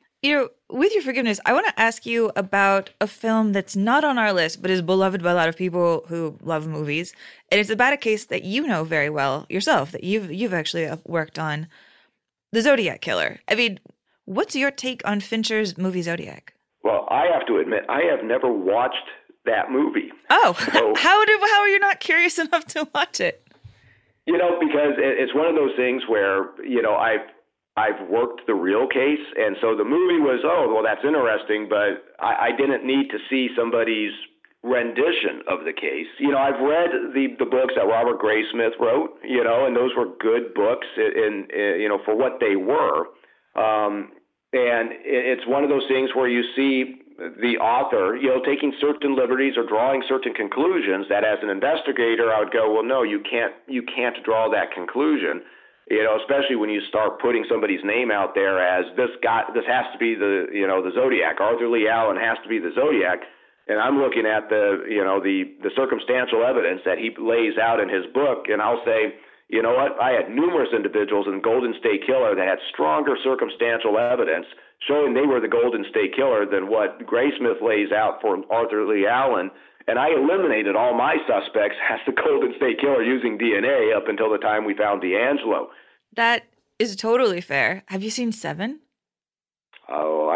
With your forgiveness, I want to ask you about a film that's not on our list, but is beloved by a lot of people who love movies. And it's about a case that you know very well yourself, that you've actually worked on, The Zodiac Killer. I mean, what's your take on Fincher's movie Zodiac? Well, I have to admit, I have never watched that movie. Oh, so, how are you not curious enough to watch it? Because it's one of those things where, I've worked the real case, and so the movie was, that's interesting, but I didn't need to see somebody's rendition of the case. I've read the books that Robert Graysmith wrote, and those were good books for what they were. And it's one of those things where you see the author, taking certain liberties or drawing certain conclusions that as an investigator, I would go, well, no, you can't draw that conclusion. Especially when you start putting somebody's name out there as this has to be the Zodiac. Arthur Lee Allen has to be the Zodiac. And I'm looking at the circumstantial evidence that he lays out in his book, and I'll say, you know what? I had numerous individuals in Golden State Killer that had stronger circumstantial evidence showing they were the Golden State Killer than what Graysmith lays out for Arthur Lee Allen. And I eliminated all my suspects as the Golden State Killer using DNA up until the time we found D'Angelo. That is totally fair. Have you seen Seven? Oh,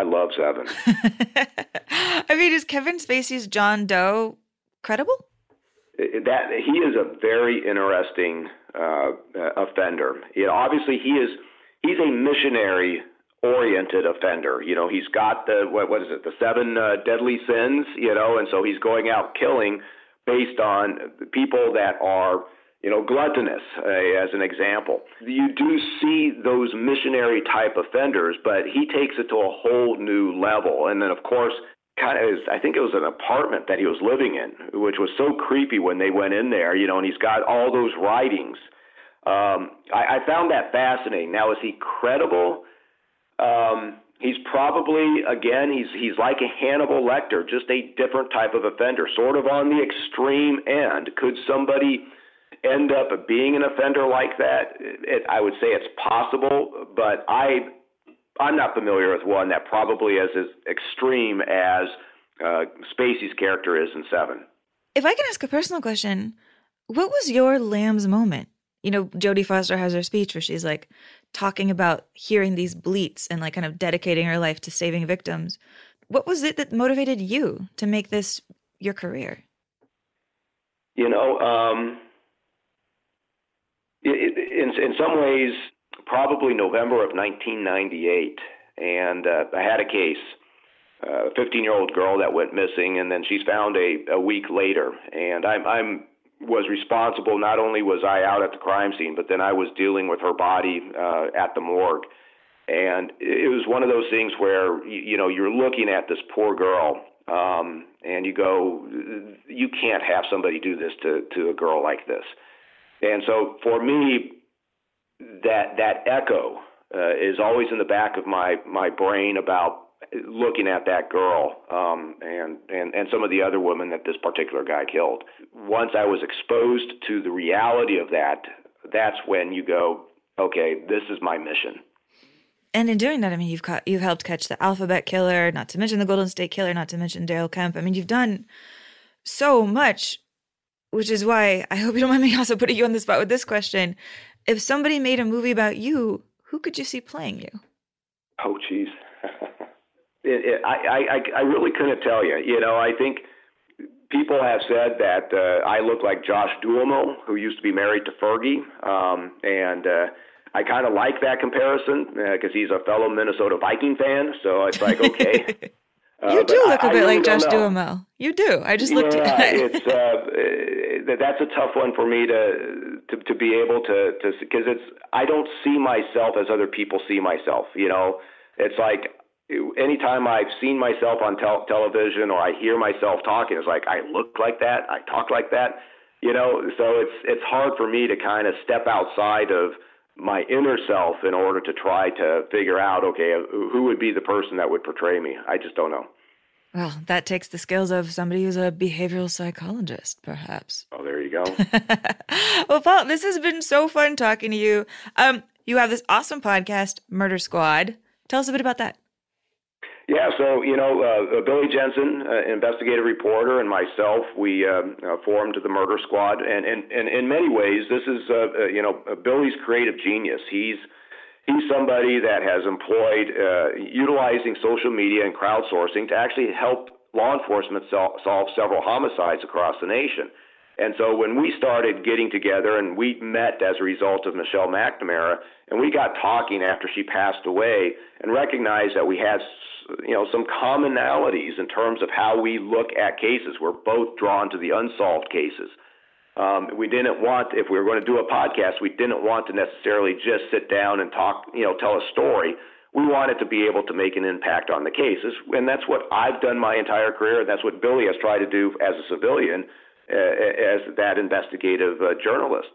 I love Seven. I mean, is Kevin Spacey's John Doe credible? That he is a very interesting offender. Obviously he's a missionary-oriented offender. He's got the 7 deadly sins, and so he's going out killing based on people that are, gluttonous, as an example. You do see those missionary-type offenders, but he takes it to a whole new level. And then, of course, I think it was an apartment that he was living in, which was so creepy when they went in there, and he's got all those writings. I found that fascinating. Now, is he credible? He's probably, again, he's like a Hannibal Lecter, just a different type of offender, sort of on the extreme end. Could somebody end up being an offender like that? I would say it's possible, but I'm not familiar with one that probably is as extreme as Spacey's character is in Seven. If I can ask a personal question, what was your Lambs moment? Jodie Foster has her speech where she's like talking about hearing these bleats and like kind of dedicating her life to saving victims. What was it that motivated you to make this your career? In some ways, probably November of 1998, and I had a case, a 15-year-old girl that went missing, and then she's found a week later, and I was responsible. Not only was I out at the crime scene, but then I was dealing with her body at the morgue, and it was one of those things where you're looking at this poor girl, and you go, you can't have somebody do this to a girl like this. And so for me, that echo is always in the back of my brain about looking at that girl and some of the other women that this particular guy killed. Once I was exposed to the reality of that, that's when you go, okay, this is my mission. And in doing that, I mean, you've helped catch the Alphabet Killer, not to mention the Golden State Killer, not to mention Daryl Kemp. I mean, you've done so much, which is why I hope you don't mind me also putting you on the spot with this question. If somebody made a movie about you, who could you see playing you? Oh, geez. I really couldn't tell you. I think people have said that I look like Josh Duhamel, who used to be married to Fergie, and I kind of like that comparison because he's a fellow Minnesota Viking fan, so it's like, okay. You do look a bit like Josh Duhamel. You do. I just looked at it. That's a tough one for me to be able to because I don't see myself as other people see myself. It's like anytime I've seen myself on television or I hear myself talking, it's like I look like that, I talk like that. So it's hard for me to kind of step outside of my inner self in order to try to figure out, okay, who would be the person that would portray me? I just don't know. Well, that takes the skills of somebody who's a behavioral psychologist, perhaps. Oh, there you go. Well, Paul, this has been so fun talking to you. You have this awesome podcast, Murder Squad. Tell us a bit about that. Yeah, so, Billy Jensen, investigative reporter, and myself, we formed the Murder Squad. And in many ways, this is, Billy's creative genius. He's somebody that has employed utilizing social media and crowdsourcing to actually help law enforcement solve several homicides across the nation. And so when we started getting together, and we met as a result of Michelle McNamara, and we got talking after she passed away and recognized that we had some commonalities in terms of how we look at cases. We're both drawn to the unsolved cases. We didn't want, if we were going to do a podcast, we didn't want to necessarily just sit down and talk, tell a story. We wanted to be able to make an impact on the cases, and that's what I've done my entire career, and that's what Billy has tried to do as a civilian, as that investigative journalist.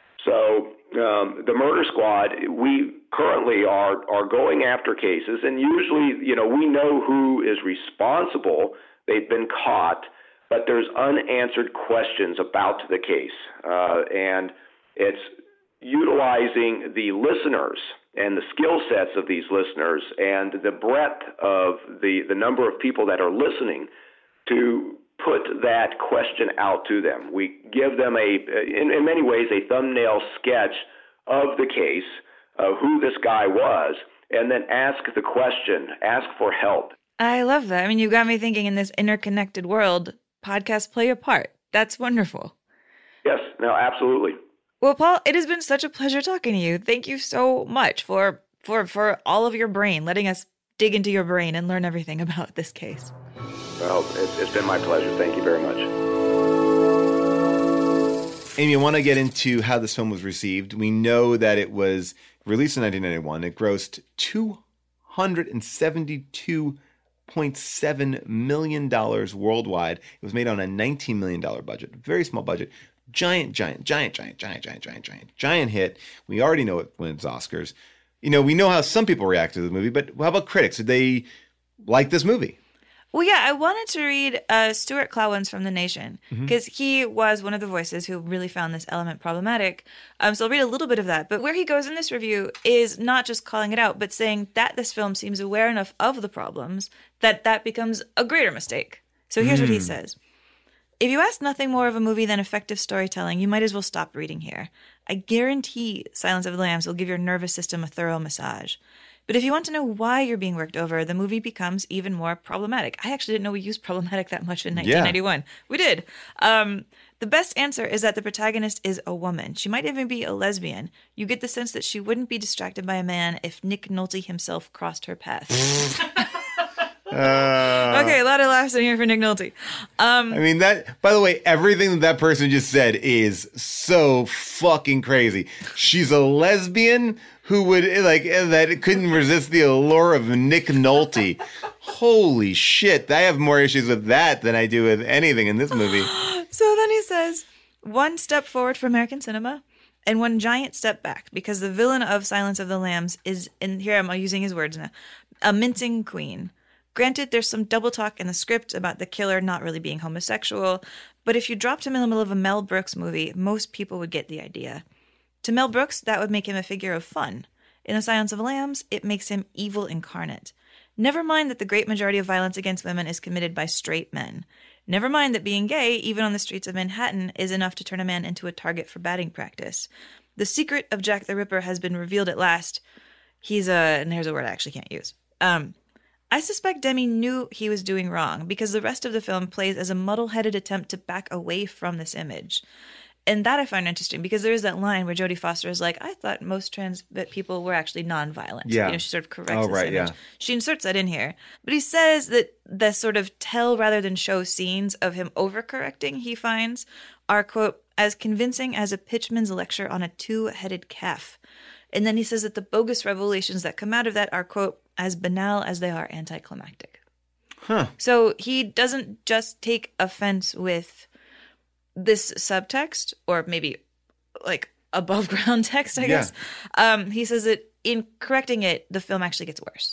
So the Murder Squad, we currently are going after cases, and usually, we know who is responsible. They've been caught, but there's unanswered questions about the case, and it's utilizing the listeners and the skill sets of these listeners and the breadth of the number of people that are listening to put that question out to them. We give them in many ways, a thumbnail sketch of the case, of who this guy was, and then ask the question, ask for help. I love that. I mean, you got me thinking in this interconnected world, podcasts play a part. That's wonderful. Yes, no, absolutely. Well, Paul, it has been such a pleasure talking to you. Thank you so much for all of your brain, letting us dig into your brain and learn everything about this case. Well, it's been my pleasure. Thank you very much. Amy, I want to get into how this film was received. We know that it was released in 1991. It grossed $272.7 million worldwide. It was made on a $19 million budget, very small budget. Giant hit. We already know it wins Oscars. You know, we know how some people react to the movie, but how about critics? Did they like this movie? Well, yeah, I wanted to read Stuart Klawans from The Nation, because he was one of the voices who really found this element problematic. So I'll read a little bit of that. But where he goes in this review is not just calling it out, but saying that this film seems aware enough of the problems that becomes a greater mistake. So here's what he says. If you ask nothing more of a movie than effective storytelling, you might as well stop reading here. I guarantee Silence of the Lambs will give your nervous system a thorough massage. But if you want to know why you're being worked over, the movie becomes even more problematic. I actually didn't know we used problematic that much in 1991. Yeah. We did. The best answer is that the protagonist is a woman. She might even be a lesbian. You get the sense that she wouldn't be distracted by a man if Nick Nolte himself crossed her path. Okay, a lot of laughs in here for Nick Nolte. I mean, that, by the way, everything that person just said is so fucking crazy. She's a lesbian who would, like, that couldn't resist the allure of Nick Nolte. Holy shit. I have more issues with that than I do with anything in this movie. So then he says, one step forward for American cinema and one giant step back, because the villain of Silence of the Lambs is, and here I'm using his words now, a mincing queen. Granted, there's some double talk in the script about the killer not really being homosexual, but if you dropped him in the middle of a Mel Brooks movie, most people would get the idea. To Mel Brooks, that would make him a figure of fun. In The Silence of the Lambs, it makes him evil incarnate. Never mind that the great majority of violence against women is committed by straight men. Never mind that being gay, even on the streets of Manhattan, is enough to turn a man into a target for batting practice. The secret of Jack the Ripper has been revealed at last. And here's a word I actually can't use. I suspect Demme knew he was doing wrong because the rest of the film plays as a muddle-headed attempt to back away from this image. And that I find interesting because there is that line where Jodie Foster is like, I thought most trans people were actually nonviolent. Yeah. You know, she sort of corrects this image. Yeah. She inserts that in here. But he says that the sort of tell rather than show scenes of him overcorrecting, he finds, are, quote, as convincing as a pitchman's lecture on a two-headed calf. And then he says that the bogus revelations that come out of that are, quote, as banal as they are anticlimactic. Huh. So he doesn't just take offense with this subtext, or maybe like above ground text, I guess. He says that in correcting it, the film actually gets worse.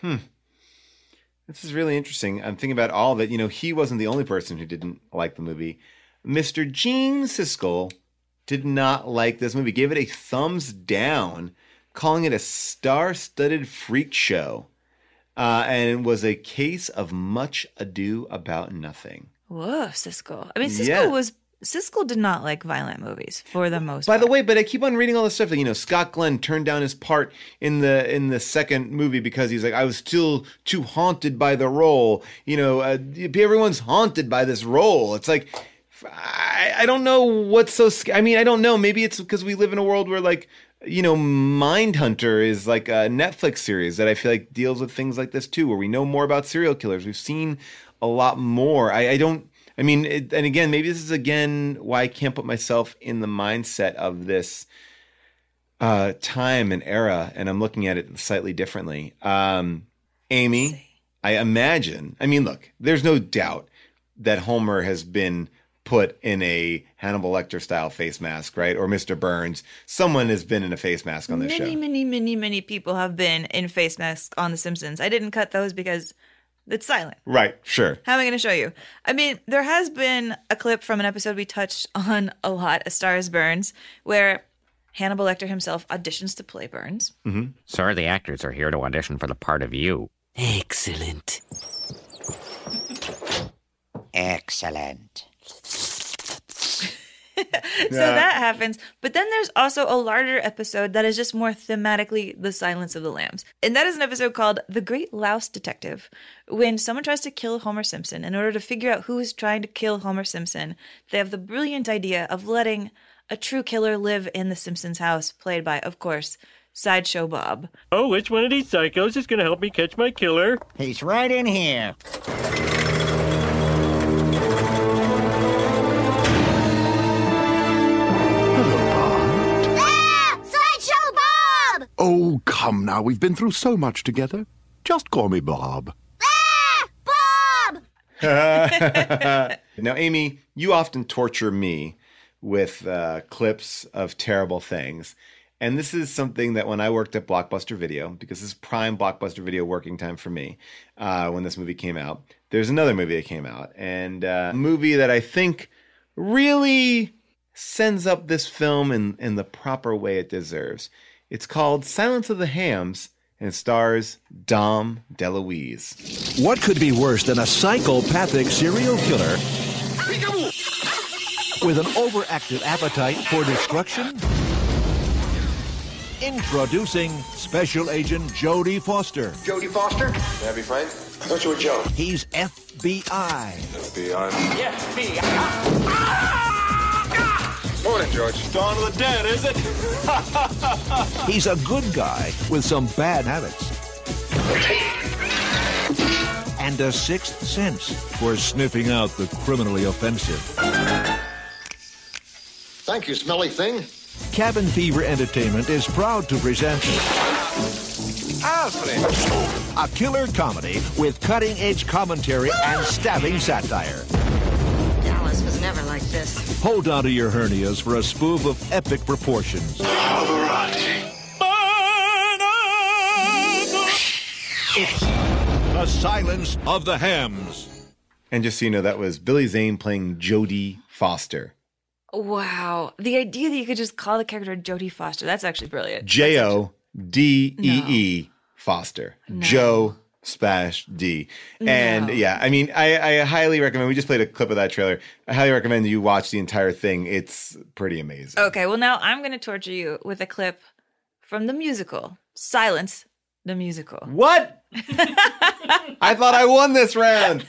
This is really interesting. I'm thinking about all of it. You know, he wasn't the only person who didn't like the movie. Mr. Gene Siskel did not like this movie, gave it a thumbs down, calling it a star-studded freak show. And it was a case of much ado about nothing. Whoa, Siskel. I mean, Siskel did not like violent movies for the most part. By the way, but I keep on reading all this stuff that, you know, Scott Glenn turned down his part in the second movie because he's like, I was still too haunted by the role. You know, everyone's haunted by this role. It's like, I don't know what's so scary. I mean, I don't know. Maybe it's because we live in a world where, like, you know, Mindhunter is like a Netflix series that I feel like deals with things like this too, where we know more about serial killers. We've seen a lot more. And again, maybe this is again why I can't put myself in the mindset of this time and era, and I'm looking at it slightly differently. Amy, I imagine, I mean, look, there's no doubt that Homer has been put in a Hannibal Lecter style face mask, right? Or Mr. Burns. Someone has been in a face mask on this show. Many people have been in face masks on The Simpsons. I didn't cut those because it's silent. Right, sure. How am I going to show you? I mean, there has been a clip from an episode we touched on a lot, A Star is Burns, where Hannibal Lecter himself auditions to play Burns. Mm-hmm. Sir, the actors are here to audition for the part of you. Excellent. Excellent. that happens. But then there's also a larger episode that is just more thematically The Silence of the Lambs. And that is an episode called The Great Louse Detective. When someone tries to kill Homer Simpson, in order to figure out who is trying to kill Homer Simpson, they have the brilliant idea of letting a true killer live in the Simpsons house, played by, of course, Sideshow Bob. Oh, which one of these psychos is going to help me catch my killer? He's right in here. Sideshow Bob! Oh, come now. We've been through so much together. Just call me Bob. Bob! Now, Amy, you often torture me with clips of terrible things. And this is something that when I worked at Blockbuster Video, because this is prime Blockbuster Video working time for me, when this movie came out, there's another movie that came out. And a movie that I think really sends up this film in the proper way it deserves. It's called Silence of the Hams, and it stars Dom DeLuise. What could be worse than a psychopathic serial killer with an overactive appetite for destruction? Introducing Special Agent Jodie Foster. Jodie Foster? May I be frank? Thought you were Joe. He's FBI. FBI? FBI. Morning, George. Dawn of the Dead, is it? He's a good guy with some bad habits. And a sixth sense for sniffing out the criminally offensive. Thank you, smelly thing. Cabin Fever Entertainment is proud to present Alfred, a killer comedy with cutting-edge commentary and stabbing satire. Dallas was never like this. Hold on to your hernias for a spoof of epic proportions. It's The Silence of the Hams. And just so you know, that was Billy Zane playing Jodie Foster. Wow. The idea that you could just call the character Jodie Foster, that's actually brilliant. Jodee Foster. No. Joe D. And No. yeah, I mean, I highly recommend, we just played a clip of that trailer. I highly recommend you watch the entire thing. It's pretty amazing. Okay, well now I'm going to torture you with a clip from the musical, Silence, the Musical. What? I thought I won this round.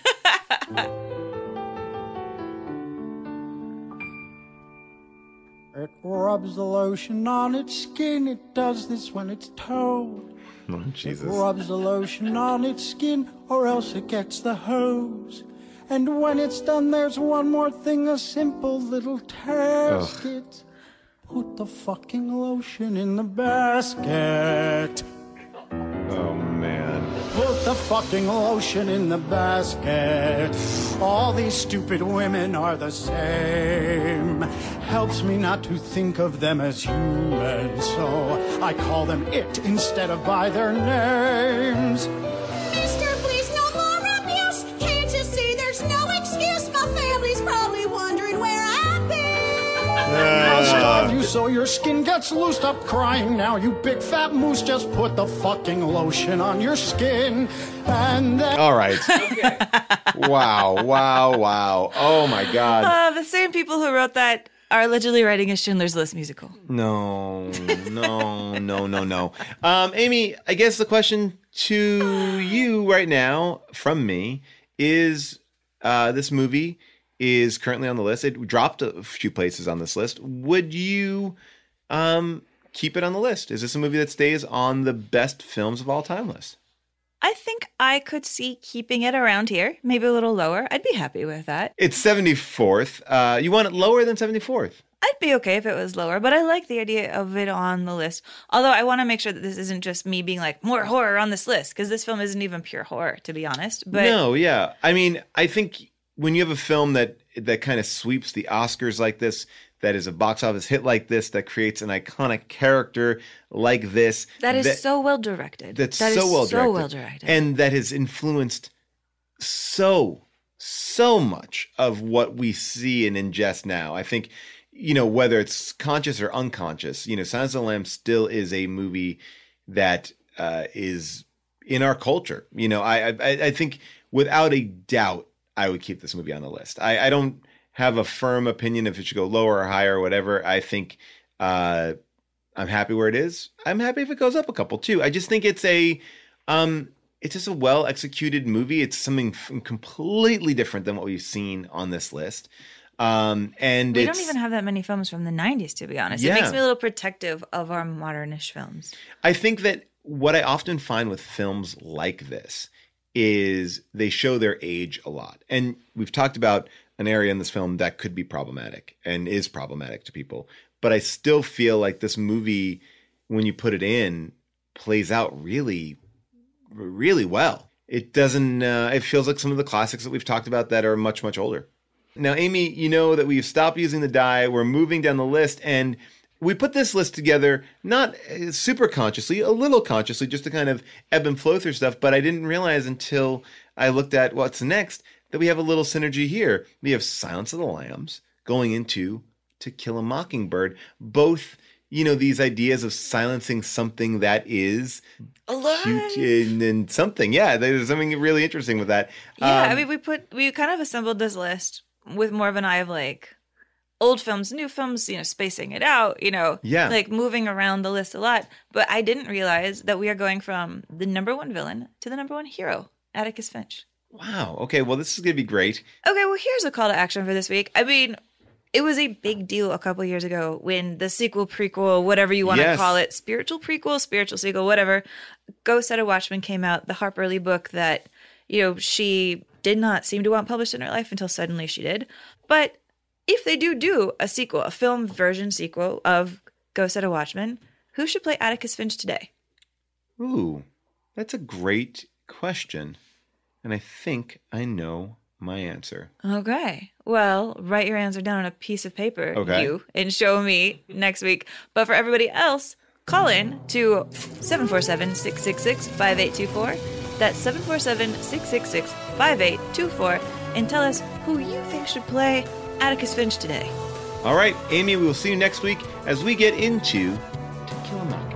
It rubs the lotion on its skin. It does this when it's told. Oh, Jesus. It rubs the lotion on its skin, or else it gets the hose. And when it's done, there's one more thing, a simple little test. Ugh. It's put the fucking lotion in the basket. Oh, man. Put the fucking lotion in the basket. All these stupid women are the same. Helps me not to think of them as human, so I call them it instead of by their names. Mister, please no more abuse. Can't you see there's no excuse? My family's probably wondering where I've been. I'll starve you so your skin gets loose. Stop crying now, you big fat moose. Just put the fucking lotion on your skin. And then... All right. Wow. Oh, my God. The same people who wrote that are allegedly writing a Schindler's List musical. No. Amy, I guess the question to you right now from me is this movie is currently on the list. It dropped a few places on this list. Would you keep it on the list? Is this a movie that stays on the best films of all time list? I think I could see keeping it around here, maybe a little lower. I'd be happy with that. It's 74th. You want it lower than 74th? I'd be okay if it was lower, but I like the idea of it on the list. Although I want to make sure that this isn't just me being like, more horror on this list, because this film isn't even pure horror, to be honest. But no, yeah. I mean, I think when you have a film that kind of sweeps the Oscars like this, that is a box office hit like this, that creates an iconic character like this. That is so well directed. That's so well directed. And that has influenced so much of what we see and ingest now. I think, whether it's conscious or unconscious, Silence of the Lambs still is a movie that is in our culture. I think without a doubt, I would keep this movie on the list. I don't have a firm opinion if it should go lower or higher or whatever. I think I'm happy where it is. I'm happy if it goes up a couple too. I just think it's just a well executed movie. It's something completely different than what we've seen on this list. And we don't even have that many films from the 90s, to be honest. Yeah. It makes me a little protective of our modernish films. I think that what I often find with films like this is they show their age a lot. And we've talked about an area in this film that could be problematic and is problematic to people. But I still feel like this movie, when you put it in, plays out really, really well. It doesn't, it feels like some of the classics that we've talked about that are much, much older. Now, Amy, you know that we've stopped using the die. We're moving down the list, and we put this list together, not super consciously, a little consciously, just to kind of ebb and flow through stuff. But I didn't realize until I looked at what's next that we have a little synergy here. We have Silence of the Lambs going into To Kill a Mockingbird. Both, you know, these ideas of silencing something that is cute and something. Yeah, there's something really interesting with that. Yeah, I mean, we kind of assembled this list with more of an eye of like old films, new films, you know, spacing it out, you know, like moving around the list a lot. But I didn't realize that we are going from the number one villain to the number one hero, Atticus Finch. Wow. Okay, well, this is going to be great. Okay, well, here's a call to action for this week. I mean, it was a big deal a couple years ago when the sequel, prequel, whatever you want to call it, spiritual prequel, spiritual sequel, whatever, Go Set a Watchman came out, the Harper Lee book that, you know, she did not seem to want published in her life until suddenly she did. But if they do a sequel, a film version sequel of Go Set a Watchman, who should play Atticus Finch today? Ooh, that's a great question. And I think I know my answer. Okay. Well, write your answer down on a piece of paper, okay, and show me next week. But for everybody else, call in to 747-666-5824. That's 747-666-5824. And tell us who you think should play Atticus Finch today. All right, Amy, we will see you next week as we get into To Kill a Mockingbird.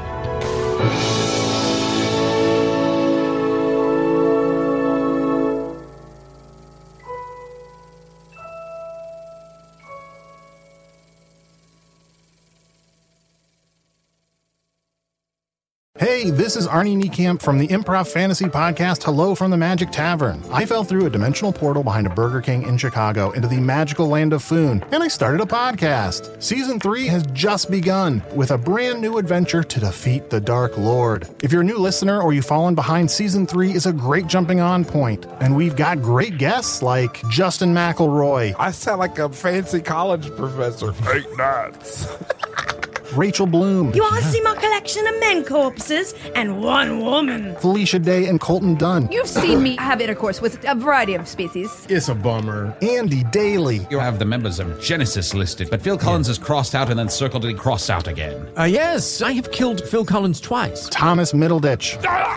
Hey, this is Arnie Niekamp from the Improv Fantasy Podcast, Hello from the Magic Tavern. I fell through a dimensional portal behind a Burger King in Chicago into the magical land of Foon, and I started a podcast. Season 3 has just begun with a brand new adventure to defeat the Dark Lord. If you're a new listener or you've fallen behind, Season 3 is a great jumping on point, and we've got great guests like Justin McElroy. I sound like a fancy college professor. 8 nuts. Rachel Bloom. You want to see my collection of men corpses and one woman? Felicia Day and Colton Dunn. You've seen me have intercourse with a variety of species. It's a bummer. Andy Daly. You have the members of Genesis listed, but Phil Collins is crossed out and then circled and crossed out again. Yes, I have killed Phil Collins twice. Thomas Middleditch.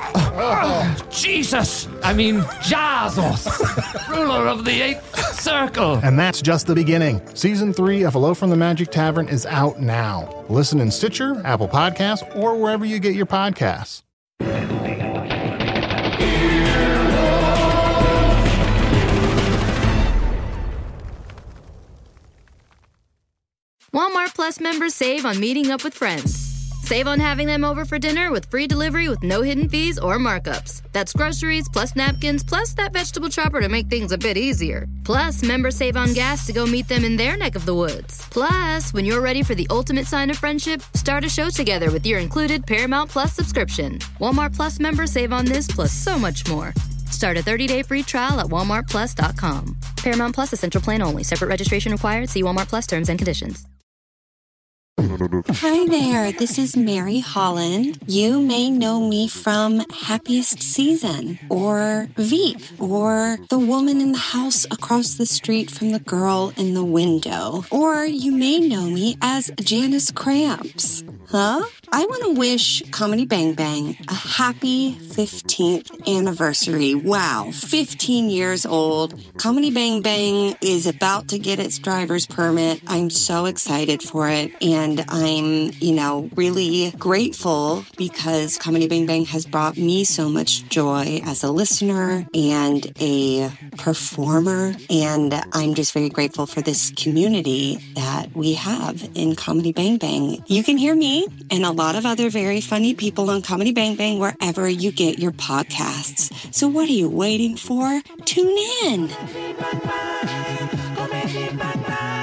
Jesus! I mean, Jesus! Ruler of the 8th Circle! And that's just the beginning. Season 3 of Hello from the Magic Tavern is out now. Listen in Stitcher, Apple Podcasts, or wherever you get your podcasts. Walmart Plus members save on meeting up with friends. Save on having them over for dinner with free delivery with no hidden fees or markups. That's groceries, plus napkins, plus that vegetable chopper to make things a bit easier. Plus, members save on gas to go meet them in their neck of the woods. Plus, when you're ready for the ultimate sign of friendship, start a show together with your included Paramount Plus subscription. Walmart Plus members save on this plus so much more. Start a 30-day free trial at walmartplus.com. Paramount Plus Essential Plan only. Separate registration required. See Walmart Plus terms and conditions. Hi there, this is Mary Holland. You may know me from Happiest Season, or Veep, or The Woman in the House Across the Street from the Girl in the Window. Or you may know me as Janice Cramps. Huh? I want to wish Comedy Bang Bang a happy 15th anniversary. Wow, 15 years old. Comedy Bang Bang is about to get its driver's permit. I'm so excited for it. And And I'm, really grateful because Comedy Bang Bang has brought me so much joy as a listener and a performer. And I'm just very grateful for this community that we have in Comedy Bang Bang. You can hear me and a lot of other very funny people on Comedy Bang Bang wherever you get your podcasts. So what are you waiting for? Tune in.